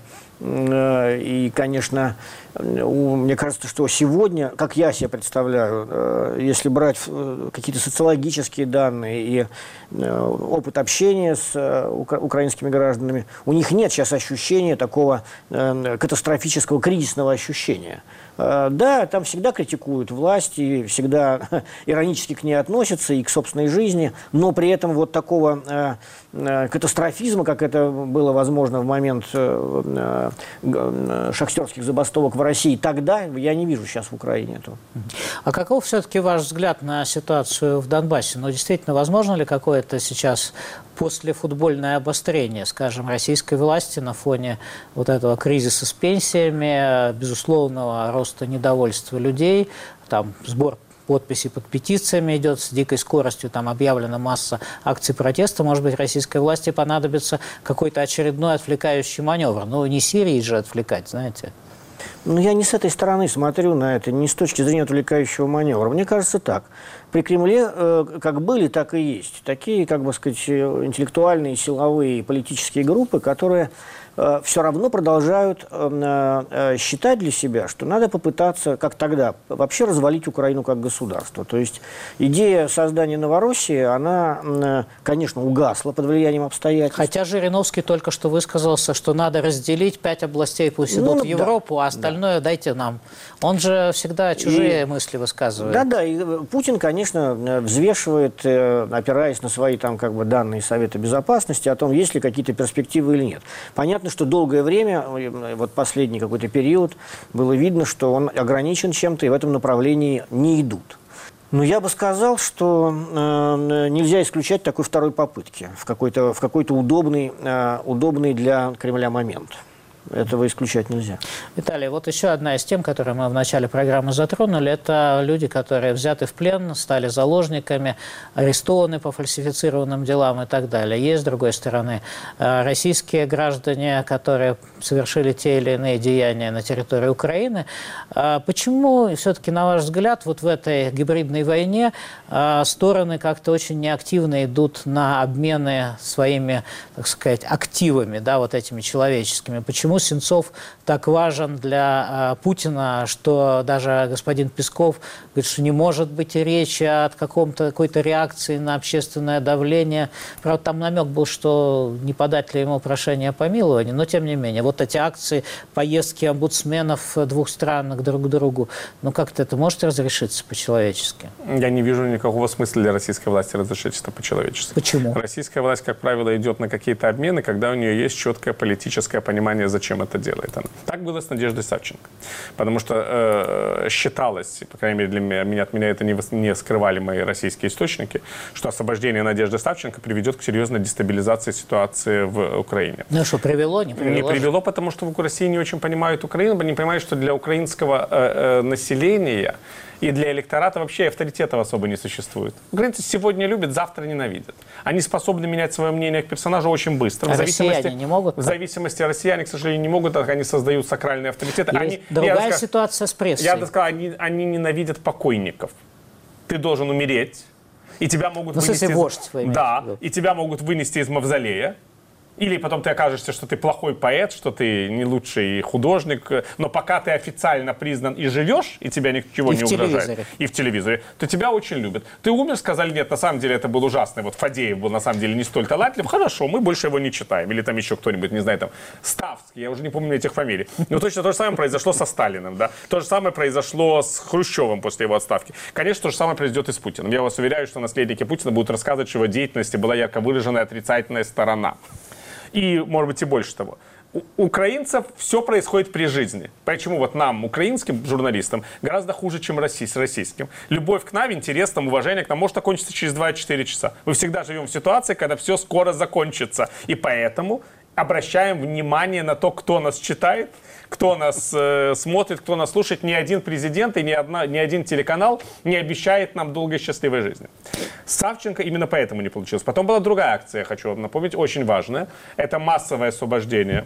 и, конечно, мне кажется, что сегодня, как я себе представляю, если брать какие-то социологические данные и опыт общения с украинскими гражданами, у них нет сейчас ощущения такого катастрофического, кризисного ощущения. Да, там всегда критикуют власть и всегда иронически к ней относятся и к собственной жизни, но при этом вот такого э, э, катастрофизма, как это было возможно в момент э, э, шахтерских забастовок в России, тогда я не вижу сейчас в Украине этого. А каков все-таки ваш взгляд на ситуацию в Донбассе? Ну, действительно, возможно ли какое-то сейчас послефутбольное обострение, скажем, российской власти на фоне вот этого кризиса с пенсиями, безусловного роста недовольства людей, там сбор подписей под петициями идет с дикой скоростью, там объявлена масса акций протеста, может быть, российской власти понадобится какой-то очередной отвлекающий маневр. Ну, не Сирии же отвлекать, знаете. Ну, я не с этой стороны смотрю на это, не с точки зрения отвлекающего маневра. Мне кажется так. при Кремле э, как были, так и есть. Такие, как бы сказать, интеллектуальные, силовые, политические группы, которые э, все равно продолжают э, э, считать для себя, что надо попытаться, как тогда, вообще развалить Украину как государство. То есть идея создания Новороссии, она, э, конечно, угасла под влиянием обстоятельств. Хотя Жириновский только что высказался, что надо разделить пять областей, пусть идут ну, в Европу, да, а остальное да. дайте нам. Он же всегда чужие и, мысли высказывает. Да-да, и Путин, конечно, взвешивает, опираясь на свои там как бы данные Совета Безопасности, о том, есть ли какие-то перспективы или нет. Понятно, что долгое время, вот последний какой-то период, было видно, что он ограничен чем-то, и в этом направлении не идут. Но я бы сказал, что э, нельзя исключать такой второй попытки в какой-то, в какой-то удобный, э, удобный для Кремля момент. Этого исключать нельзя. Виталий, вот еще одна из тем, которые мы в начале программы затронули, это люди, которые взяты в плен, стали заложниками, арестованы по фальсифицированным делам и так далее. Есть, с другой стороны, российские граждане, которые совершили те или иные деяния на территории Украины. Почему все-таки, на ваш взгляд, вот в этой гибридной войне стороны как-то очень неактивно идут на обмены своими, так сказать, активами, да, вот этими человеческими? Почему Сенцов так важен для э, Путина, что даже господин Песков говорит, что не может быть и речи о каком-то, какой-то реакции на общественное давление. Правда, там намек был, что не подать ли ему прошение о помиловании, но тем не менее. Вот эти акции, поездки омбудсменов двух стран друг к другу, ну как-то это может разрешиться по-человечески? Я не вижу никакого смысла для российской власти разрешить это по-человечески. Почему? Российская власть, как правило, идет на какие-то обмены, когда у нее есть четкое политическое понимание, зачем это делает она. Так было с Надеждой Савченко. Потому что э, считалось, по крайней мере для меня, от меня это не, не скрывали мои российские источники, что освобождение Надежды Савченко приведет к серьезной дестабилизации ситуации в Украине. Ну что, привело, не привело? Не привело, потому что в России не очень понимают Украину, не понимают, что для украинского э, э, населения и для электората вообще авторитетов особо не существует. Украинцы сегодня любят, завтра ненавидят. Они способны менять свое мнение к персонажу очень быстро. А в зависимости, россияне не могут? В зависимости россияне, к сожалению, не могут, так они создают сакральные авторитеты. Они, другая я сказал, ситуация с прессой. Я бы сказал, они, они ненавидят покойников. Ты должен умереть, и тебя могут ну, вынести... Смысле, вождь, вы да, и тебя могут вынести из мавзолея. Или потом ты окажешься, что ты плохой поэт, что ты не лучший художник, но пока ты официально признан и живешь, и тебя ничего и не угрожает, и в телевизоре, то тебя очень любят. Ты умер, сказали, нет, на самом деле это был ужасный. Вот Фадеев был на самом деле не столь талантлив. Хорошо, мы больше его не читаем. Или там еще кто-нибудь, не знаю, там, Ставский, я уже не помню этих фамилий. Но точно то же самое произошло со Сталиным, да. То же самое произошло с Хрущевым после его отставки. Конечно, то же самое произойдет и с Путиным. Я вас уверяю, что наследники Путина будут рассказывать, что в его деятельности была ярко выраженная отрицательная сторона. И, может быть, и больше того. У украинцев все происходит при жизни. Почему вот нам, украинским журналистам, гораздо хуже, чем российским. Любовь к нам, интерес, там, уважение к нам может окончиться через два-четыре часа. Мы всегда живем в ситуации, когда все скоро закончится. И поэтому обращаем внимание на то, кто нас читает, кто нас э, смотрит, кто нас слушает. Ни один президент и ни, одна, ни один телеканал не обещает нам долгой счастливой жизни. Савченко именно поэтому не получилось. Потом была другая акция, хочу вам напомнить, очень важная. Это массовое освобождение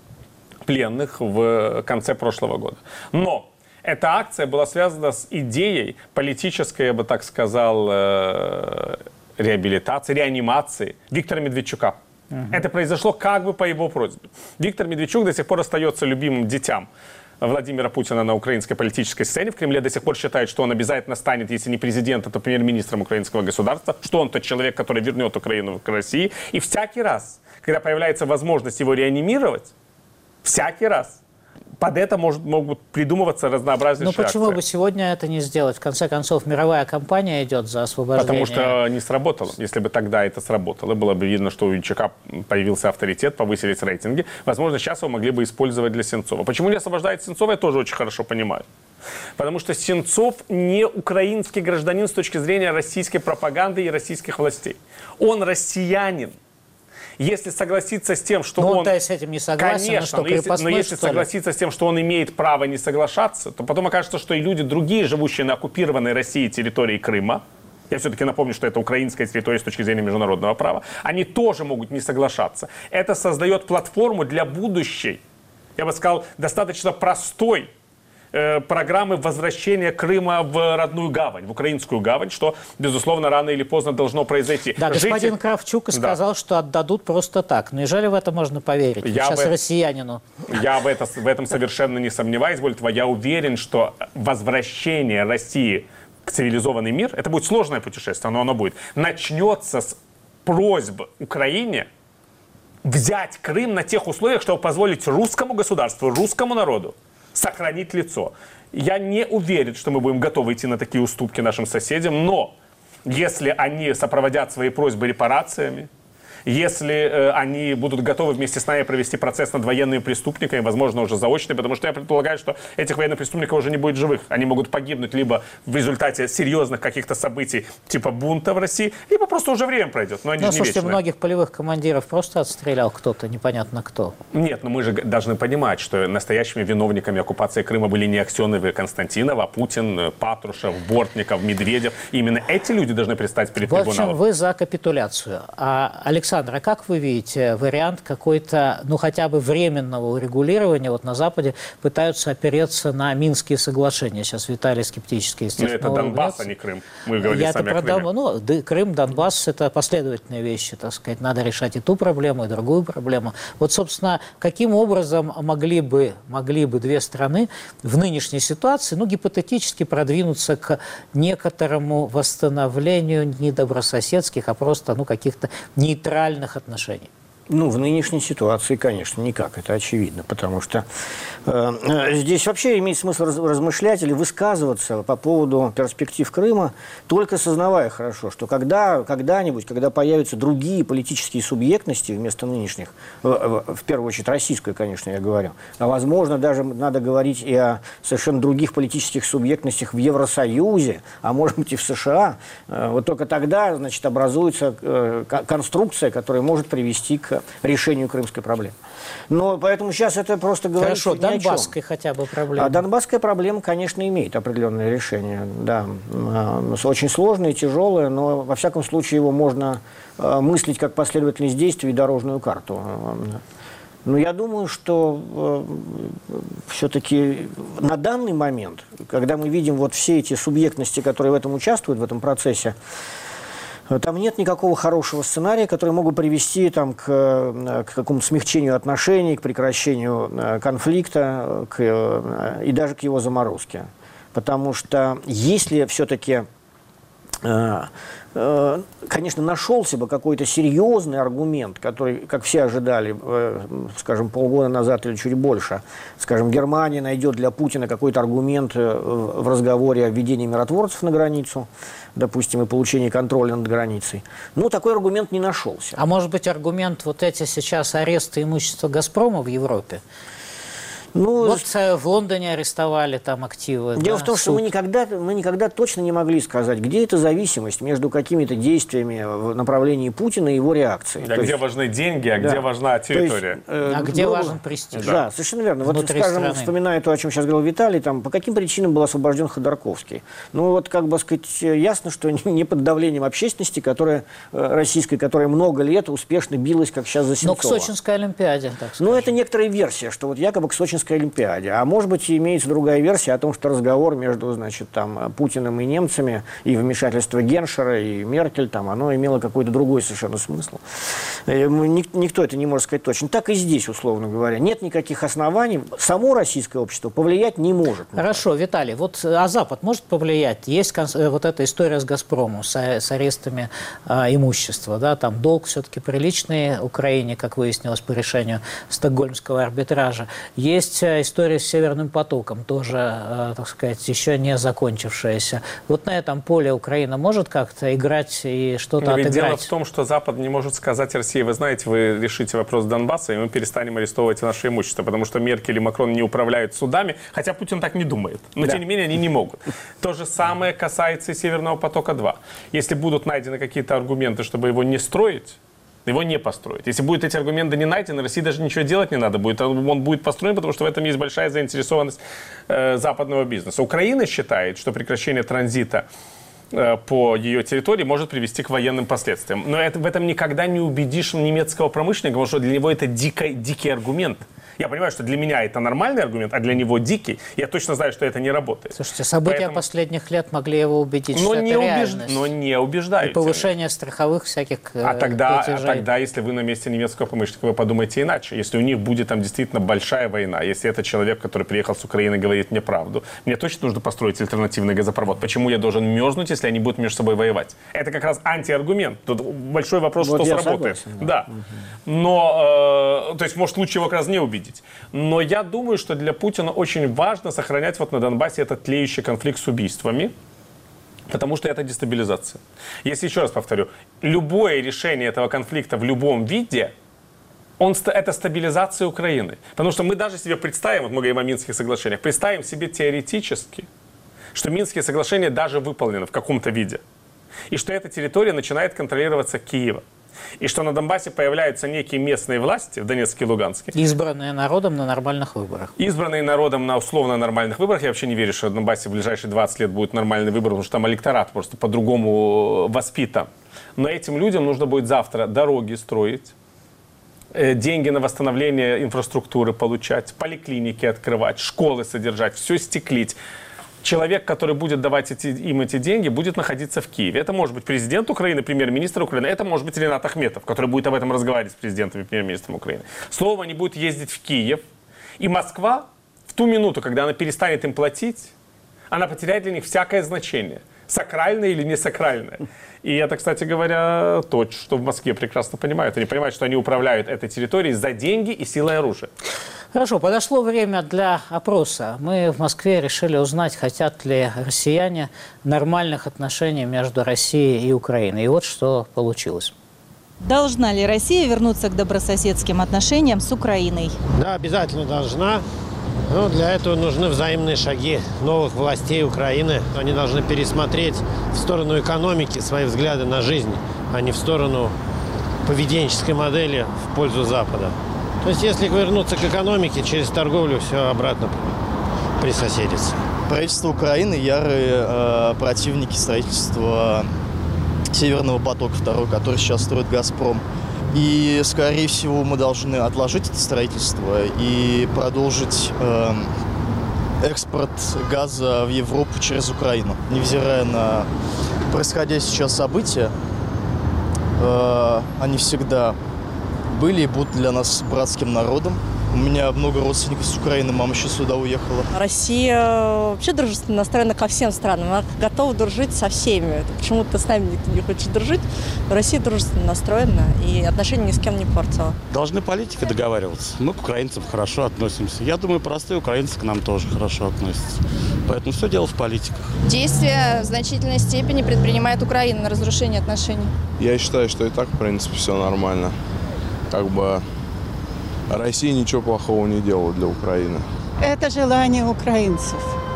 пленных в конце прошлого года. Но эта акция была связана с идеей политической, я бы так сказал, э, реабилитации, реанимации Виктора Медведчука. Uh-huh. Это произошло как бы по его просьбе. Виктор Медведчук до сих пор остается любимым детям Владимира Путина на украинской политической сцене. В Кремле до сих пор считают, что он обязательно станет, если не президентом, то премьер-министром украинского государства, что он тот человек, который вернет Украину к России. И всякий раз, когда появляется возможность его реанимировать, всякий раз под это может, могут придумываться разнообразнейшие акции. Ну почему бы сегодня это не сделать? В конце концов, мировая кампания идет за освобождение. Потому что не сработало. Если бы тогда это сработало, было бы видно, что у Ячука появился авторитет, повысились рейтинги. Возможно, сейчас его могли бы использовать для Сенцова. Почему не освобождает Сенцова, я тоже очень хорошо понимаю. Потому что Сенцов не украинский гражданин с точки зрения российской пропаганды и российских властей. Он россиянин. Если согласиться с тем, что но он... он-то с этим не согласен, конечно, что, но если, но если согласиться с тем, что он имеет право не соглашаться, то потом окажется, что и люди другие, живущие на оккупированной Россией территории Крыма, я все-таки напомню, что это украинская территория с точки зрения международного права, они тоже могут не соглашаться. Это создает платформу для будущей, я бы сказал, достаточно простой э, программы возвращения Крыма в родную гавань, в украинскую гавань, что, безусловно, рано или поздно должно произойти. Да, Жители... господин Кравчук и сказал, да. что отдадут просто так. Неужели в это можно поверить? Я Сейчас в... россиянину. Я в, это, в этом совершенно не сомневаюсь. Более того, я уверен, что возвращение России к цивилизованный мир, это будет сложное путешествие, но оно будет, начнется с просьбы Украине взять Крым на тех условиях, чтобы позволить русскому государству, русскому народу сохранить лицо. Я не уверен, что мы будем готовы идти на такие уступки нашим соседям, но если они сопроводят свои просьбы репарациями, если э, они будут готовы вместе с нами провести процесс над военными преступниками, возможно, уже заочный, потому что я предполагаю, что этих военных преступников уже не будет живых. Они могут погибнуть либо в результате серьезных каких-то событий, типа бунта в России, либо просто уже время пройдет. Но они ну, же слушайте, не вечные. Многих полевых командиров просто отстрелял кто-то, непонятно кто. Нет, но мы же должны понимать, что настоящими виновниками оккупации Крыма были не Аксенов и Константинов, а Путин, Патрушев, Бортников, Медведев. И именно эти люди должны предстать перед трибуналом. В общем, вы за капитуляцию. А, Александр, Александр, а как вы видите вариант какой-то, ну, хотя бы временного урегулирования? Вот на Западе пытаются опереться на Минские соглашения. Сейчас Виталий скептически, естественно. Но это Донбасс, а не Крым. Мы говорили Я сами это о Крыме. продам... Ну, да, Крым, Донбасс – это последовательные вещи, так сказать. Надо решать и ту проблему, и другую проблему. Вот, собственно, каким образом могли бы, могли бы две страны в нынешней ситуации, ну, гипотетически продвинуться к некоторому восстановлению не добрососедских, а просто, ну, каких-то нейтральных отношений? Ну, в нынешней ситуации, конечно, никак, это очевидно, потому что э, здесь вообще имеет смысл раз, размышлять или высказываться по поводу перспектив Крыма, только сознавая хорошо, что когда, когда-нибудь, когда появятся другие политические субъектности вместо нынешних, в, в, в первую очередь российскую, конечно, я говорю, а возможно, даже надо говорить и о совершенно других политических субъектностях в Евросоюзе, а может быть и в США, э, вот только тогда, значит, образуется э, конструкция, которая может привести к решению крымской проблемы. Но поэтому сейчас это просто говорится Хорошо, ни о чем. донбасской хотя бы проблема. А донбасская проблема, конечно, имеет определенное решение. Да, очень сложное, тяжелое, но во всяком случае его можно мыслить как последовательность действий и дорожную карту. Но я думаю, что э, все-таки на данный момент, когда мы видим вот все эти субъектности, которые в этом участвуют, в этом процессе, там нет никакого хорошего сценария, который мог бы привести там, к, к какому-то смягчению отношений, к прекращению конфликта к, и даже к его заморозке. Потому что если все-таки, конечно, нашелся бы какой-то серьезный аргумент, который, как все ожидали, скажем, полгода назад или чуть больше, скажем, Германия найдет для Путина какой-то аргумент в разговоре о введении миротворцев на границу, допустим, и получении контроля над границей. Ну, такой аргумент не нашелся. А может быть, аргумент вот эти сейчас аресты имущества «Газпрома» в Европе? Ну, вот в Лондоне арестовали там активы. Дело да, в том, что мы никогда, мы никогда точно не могли сказать, где эта зависимость между какими-то действиями в направлении Путина и его реакцией. Да, то где есть, важны деньги, а да, где важна территория. Есть, э, а где было... важен престиж. Да, да, совершенно верно. Вот, скажем, страны. Вспоминая то, о чем сейчас говорил Виталий, там, по каким причинам был освобожден Ходорковский? Ну, вот, как бы сказать, ясно, что не под давлением общественности, которая, российской, которая много лет успешно билась, как сейчас за Сенцова. Но к Сочинской Олимпиаде, так скажем. Ну, это некоторая версия, что вот якобы к Сочинской Олимпиаде. А может быть, имеется другая версия о том, что разговор между, значит, там, Путиным и немцами, и вмешательство Геншера, и Меркель, там, оно имело какой-то другой совершенно смысл. Никто это не может сказать точно. Так и здесь, условно говоря. Нет никаких оснований. Само российское общество повлиять не может. Хорошо, Виталий, вот а Запад может повлиять? Есть вот эта история с «Газпромом», с, с арестами а, имущества, да, там долг все-таки приличный Украине, как выяснилось по решению Стокгольмского арбитража. Есть история с Северным потоком, тоже, э, так сказать, еще не закончившаяся. Вот на этом поле Украина может как-то играть и что-то отыграть? Дело в том, что Запад не может сказать России: вы знаете, вы решите вопрос Донбасса, и мы перестанем арестовывать наше имущество, потому что Меркель и Макрон не управляют судами, хотя Путин так не думает. Но, да. тем не менее, они не могут. То же самое касается и Северного потока-два. Если будут найдены какие-то аргументы, чтобы его не строить, его не построить. Если будут эти аргументы не найдены, России даже ничего делать не надо будет. Он будет построен, потому что в этом есть большая заинтересованность э, западного бизнеса. Украина считает, что прекращение транзита э, по ее территории может привести к военным последствиям. Но это, в этом никогда не убедишь немецкого промышленника, потому что для него это дико, дикий аргумент. Я понимаю, что для меня это нормальный аргумент, а для него дикий. Я точно знаю, что это не работает. Слушайте, события Поэтому... последних лет могли его убедить, но что не это убеж... реальность. Но не убеждают. И повышение страховых всяких а тогда, платежей. А тогда, если вы на месте немецкого промышленника, вы подумаете иначе. Если у них будет там действительно большая война, если это человек, который приехал с Украины, говорит мне правду, мне точно нужно построить альтернативный газопровод. Почему я должен мерзнуть, если они будут между собой воевать? Это как раз антиаргумент. Тут большой вопрос, вот что сработает. Согласен, да. Да. Угу. Но, э, то есть, может, лучше его как раз не убедить. Но я думаю, что для Путина очень важно сохранять вот на Донбассе этот тлеющий конфликт с убийствами, потому что это дестабилизация. Если, еще раз повторю, любое решение этого конфликта в любом виде, он, это стабилизация Украины. Потому что мы даже себе представим, вот мы говорим о Минских соглашениях, представим себе теоретически, что Минские соглашения даже выполнены в каком-то виде. И что эта территория начинает контролироваться Киевом. И что на Донбассе появляются некие местные власти, в Донецке и Луганске. Избранные народом на нормальных выборах. Избранные народом на условно нормальных выборах. Я вообще не верю, что на Донбассе в ближайшие двадцать лет будет нормальный выбор, потому что там электорат просто по-другому воспитан. Но этим людям нужно будет завтра дороги строить, деньги на восстановление инфраструктуры получать, поликлиники открывать, школы содержать, все стеклить. Человек, который будет давать эти, им эти деньги, будет находиться в Киеве. Это может быть президент Украины, премьер-министр Украины, это может быть Ренат Ахметов, который будет об этом разговаривать с президентом и премьер-министром Украины. Словом, они будут ездить в Киев, и Москва в ту минуту, когда она перестанет им платить, она потеряет для них всякое значение, сакральное или не сакральное. И это, кстати говоря, то, что в Москве прекрасно понимают. Они понимают, что они управляют этой территорией за деньги и силой оружия. Хорошо, подошло время для опроса. Мы в Москве решили узнать, хотят ли россияне нормальных отношений между Россией и Украиной. И вот что получилось. Должна ли Россия вернуться к добрососедским отношениям с Украиной? Да, обязательно должна. Но для этого нужны взаимные шаги новых властей Украины. Они должны пересмотреть в сторону экономики свои взгляды на жизнь, а не в сторону поведенческой модели в пользу Запада. То есть, если вернуться к экономике, через торговлю все обратно присоседится. Правительство Украины – ярые э, противники строительства Северного потока два, который сейчас строит «Газпром». И, скорее всего, мы должны отложить это строительство и продолжить э, экспорт газа в Европу через Украину. Невзирая на происходящие сейчас события, э, они всегда были и будут для нас братским народом. У меня много родственников с Украины, мама еще сюда уехала. Россия вообще дружественно настроена ко всем странам. Она готова дружить со всеми. Почему-то с нами никто не хочет дружить. Но Россия дружественно настроена и отношения ни с кем не портила. Должны политики договариваться. Мы к украинцам хорошо относимся. Я думаю, простые украинцы к нам тоже хорошо относятся. Поэтому все дело в политиках. Действия в значительной степени предпринимает Украина на разрушение отношений. Я считаю, что и так, в принципе, все нормально. Как бы Россия ничего плохого не делала для Украины. Это желание украинцев.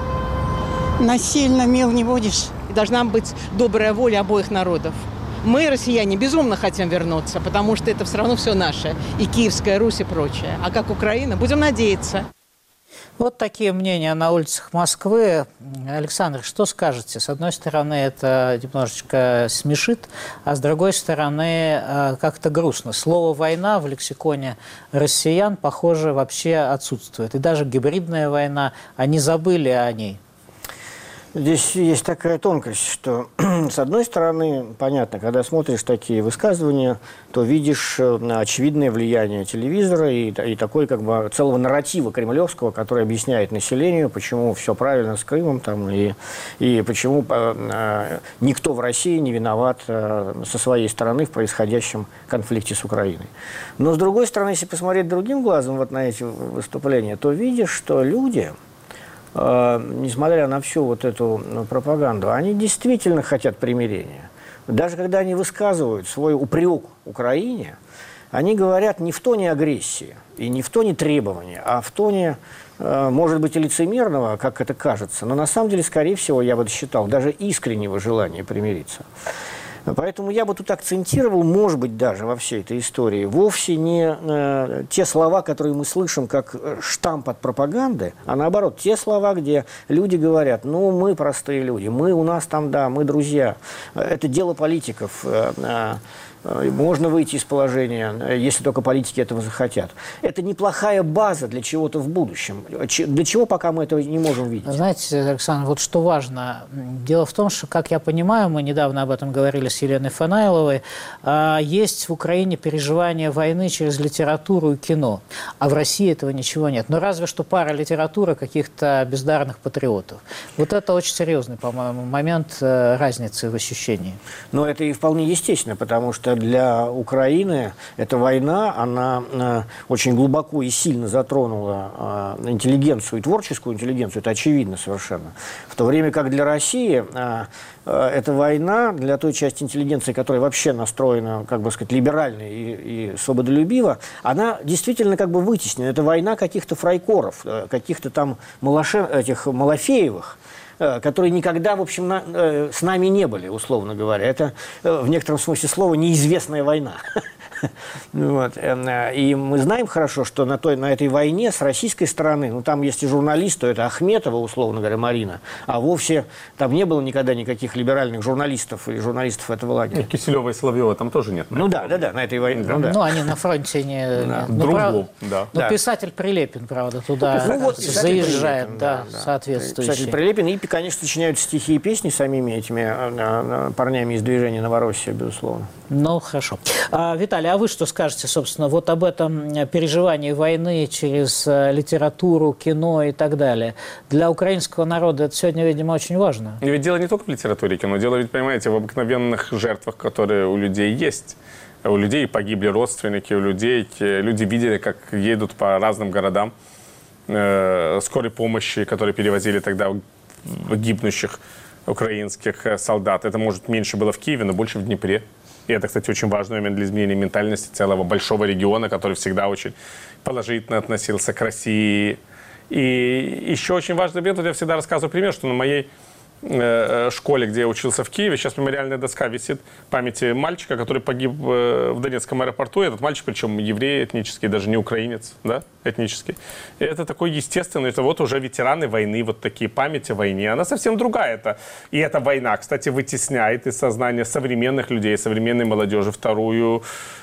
Насильно мил не будешь. Должна быть добрая воля обоих народов. Мы, россияне, безумно хотим вернуться, потому что это все равно все наше. И Киевская Русь и прочее. А как Украина, будем надеяться. Вот такие мнения на улицах Москвы. Александр, что скажете? С одной стороны, это немножечко смешит, а с другой стороны, как-то грустно. Слово «война» в лексиконе россиян, похоже, вообще отсутствует. И даже гибридная война, они забыли о ней. Здесь есть такая тонкость, что, с одной стороны, понятно, когда смотришь такие высказывания, то видишь очевидное влияние телевизора и, и такой, как бы, целого нарратива кремлевского, который объясняет населению, почему все правильно с Крымом, там, и, и почему э, никто в России не виноват э, со своей стороны в происходящем конфликте с Украиной. Но, с другой стороны, если посмотреть другим глазом вот на эти выступления, то видишь, что люди, несмотря на всю вот эту пропаганду, они действительно хотят примирения. Даже когда они высказывают свой упрек Украине, они говорят не в тоне агрессии и не в тоне требования, а в тоне, может быть, и лицемерного, как это кажется, но на самом деле, скорее всего, я бы считал, даже искреннего желания примириться. Поэтому я бы тут акцентировал, может быть, даже во всей этой истории, вовсе не э, те слова, которые мы слышим как штамп от пропаганды, а наоборот, те слова, где люди говорят, ну, мы простые люди, мы у нас там, да, мы друзья. Это дело политиков. Э, э, можно выйти из положения, если только политики этого захотят. Это неплохая база для чего-то в будущем. Для чего пока мы этого не можем видеть? Знаете, Александр, вот что важно. Дело в том, что, как я понимаю, мы недавно об этом говорили с Еленой Фанайловой, есть в Украине переживание войны через литературу и кино, а в России этого ничего нет. Но разве что пара литературы каких-то бездарных патриотов. Вот это очень серьезный, по-моему, момент разницы в ощущении. Но это и вполне естественно, потому что для Украины эта война, она очень глубоко и сильно затронула интеллигенцию и творческую интеллигенцию, это очевидно совершенно. В то время как для России эта война, для той части интеллигенции, которая вообще настроена, как бы сказать, либерально и, и свободолюбиво, она действительно как бы вытеснена. Это война каких-то фрайкоров, каких-то там малоше, этих Малафеевых, которые никогда, в общем, на, э, с нами не были, условно говоря. Это, э, в некотором смысле слова, неизвестная война. Вот. И мы знаем хорошо, что на, той, на этой войне с российской стороны, ну, там есть и журналист, то это Ахметова, условно говоря, Марина, а вовсе там не было никогда никаких либеральных журналистов и журналистов этого лагеря. И Киселева и Соловьева там тоже нет. Ну да, да, да, на этой войне. Да. Ну, да. Ну, они на фронте не... Да. Ну, Друг прав... был, да. Ну, да. писатель Прилепин, правда, туда ну, вот, заезжает, Прилепин, да, да, да. соответствующий. Писатель Прилепин, и, конечно, сочиняют стихи и песни самими этими а, а, парнями из движения «Новороссия», безусловно. Ну, хорошо. А, Виталий, а вы что скажете, собственно, вот об этом переживании войны через литературу, кино и так далее? Для украинского народа это сегодня, видимо, очень важно. И ведь дело не только в литературе и кино, дело ведь, понимаете, в обыкновенных жертвах, которые у людей есть. У людей погибли родственники, у людей, люди видели, как едут по разным городам э, скорой помощи, которые перевозили тогда гибнущих украинских солдат. Это, может, меньше было в Киеве, но больше в Днепре. И это, кстати, очень важный момент для изменения ментальности целого большого региона, который всегда очень положительно относился к России. И еще очень важный момент, вот я всегда рассказываю пример, что на моей э, школе, где я учился в Киеве, сейчас мемориальная доска висит в памяти мальчика, который погиб э, в Донецком аэропорту. И этот мальчик, причем еврей этнический, даже не украинец, да, этнический. И это такой естественный, это вот уже ветераны войны, вот такие памяти о войне. Она совсем другая. Это, и эта война, кстати, вытесняет из сознания современных людей, современной молодежи вторую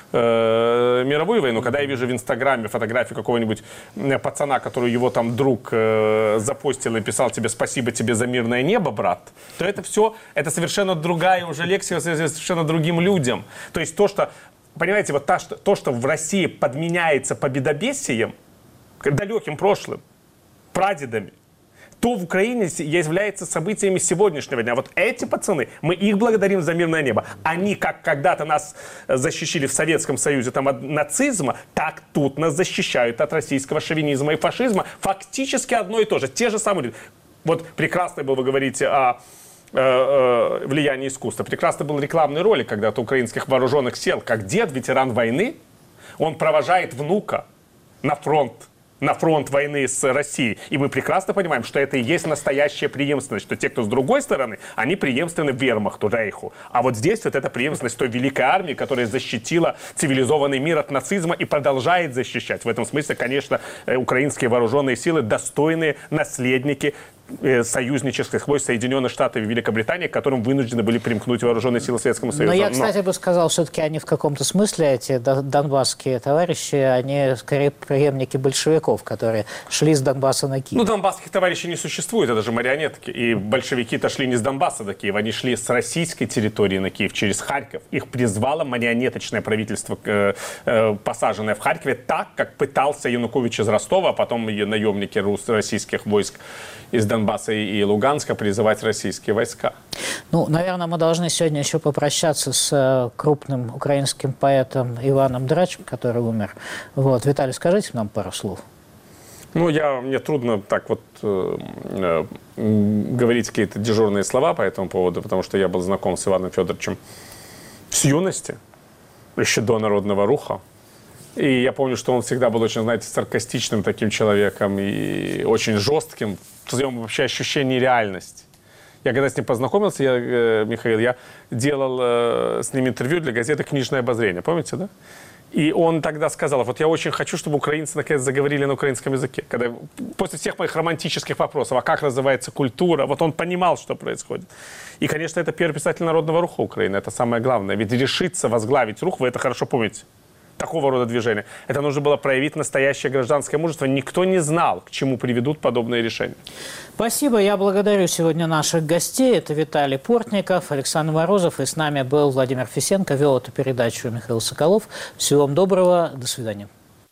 э, мировую войну. Когда я вижу в Инстаграме фотографию какого-нибудь пацана, который его там друг э, запостил и писал тебе «Спасибо тебе за мирное небо, брат», то это все, это совершенно другая уже лексика, совершенно другим людям. То есть то, что, понимаете, вот то, что, то, что в России подменяется победобесием, далеким прошлым, прадедами, то в Украине является событиями сегодняшнего дня. Вот эти пацаны, мы их благодарим за мирное небо. Они, как когда-то нас защищали в Советском Союзе там, от нацизма, так тут нас защищают от российского шовинизма и фашизма. Фактически одно и то же. Те же самые. Вот прекрасно было, вы говорите о э, э, влиянии искусства. Прекрасно был рекламный ролик когда-то украинских вооруженных сил, как дед, ветеран войны, он провожает внука на фронт. на фронт войны с Россией. И мы прекрасно понимаем, что это и есть настоящая преемственность, что те, кто с другой стороны, они преемственны вермахту, рейху. А вот здесь вот эта преемственность той великой армии, которая защитила цивилизованный мир от нацизма и продолжает защищать. В этом смысле, конечно, украинские вооруженные силы достойные наследники союзнических войск Соединенных Штатов и Великобритании, к которым вынуждены были примкнуть вооруженные силы Советского Союза. Но я, кстати, Но... бы сказал, все-таки они в каком-то смысле, эти донбасские товарищи, они скорее преемники большевиков, которые шли с Донбасса на Киев. Ну, донбасских товарищей не существует, это же марионетки. И большевики-то шли не с Донбасса до Киева, они шли с российской территории на Киев, через Харьков. Их призвало марионеточное правительство, э, э, посаженное в Харькове, так, как пытался Янукович из Ростова, а потом и наемники рус, российских войск из Донбасса и Луганска призывать российские войска. Ну, наверное, мы должны сегодня еще попрощаться с крупным украинским поэтом Иваном Драчем, который умер. Вот. Виталий, скажите нам пару слов. Ну, я, мне трудно так вот э, э, говорить какие-то дежурные слова по этому поводу, потому что я был знаком с Иваном Федоровичем с юности, еще до Народного руха. И я помню, что он всегда был очень, знаете, саркастичным таким человеком и очень жестким в своем вообще ощущении реальности. Я когда с ним познакомился, я, э, Михаил, я делал э, с ним интервью для газеты «Книжное обозрение». Помните, да? И он тогда сказал, вот я очень хочу, чтобы украинцы наконец заговорили на украинском языке. Когда, после всех моих романтических вопросов, а как называется культура, вот он понимал, что происходит. И, конечно, это первый представитель Народного руха Украины, это самое главное. Ведь решиться возглавить рух, вы это хорошо помните, такого рода движения, это нужно было проявить настоящее гражданское мужество. Никто не знал, к чему приведут подобные решения. Спасибо. Я благодарю сегодня наших гостей. Это Виталий Портников, Александр Морозов. И с нами был Владимир Фисенко. Вел эту передачу Михаил Соколов. Всего вам доброго. До свидания.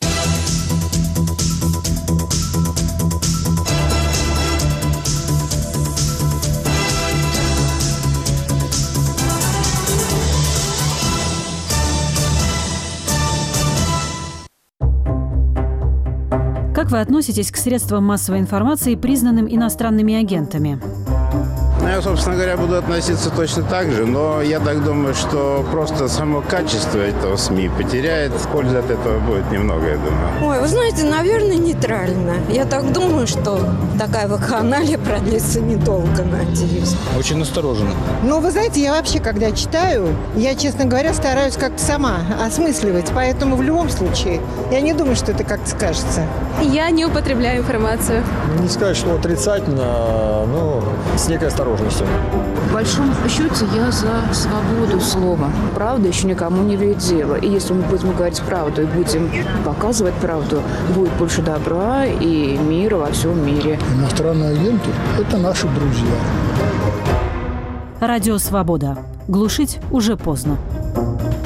Как вы относитесь к средствам массовой информации, признанным иностранными агентами? Ну, я, собственно говоря, буду относиться точно так же, но я так думаю, что просто само качество этого СМИ потеряет. Пользы от этого будет немного, я думаю. Ой, вы знаете, наверное, нейтрально. Я так думаю, что такая вакханалия продлится недолго, надеюсь. Очень настороженно. Ну, вы знаете, я вообще, когда читаю, я, честно говоря, стараюсь как-то сама осмысливать. Поэтому в любом случае, я не думаю, что это как-то скажется. Я не употребляю информацию. Не сказать, что отрицательно, но с некой осторожностью. В большом счете я за свободу слова. Правда еще никому не вредила. И если мы будем говорить правду и будем показывать правду, будет больше добра и мира во всем мире. Иностранные агенты – это наши друзья. Радио «Свобода». Глушить уже поздно.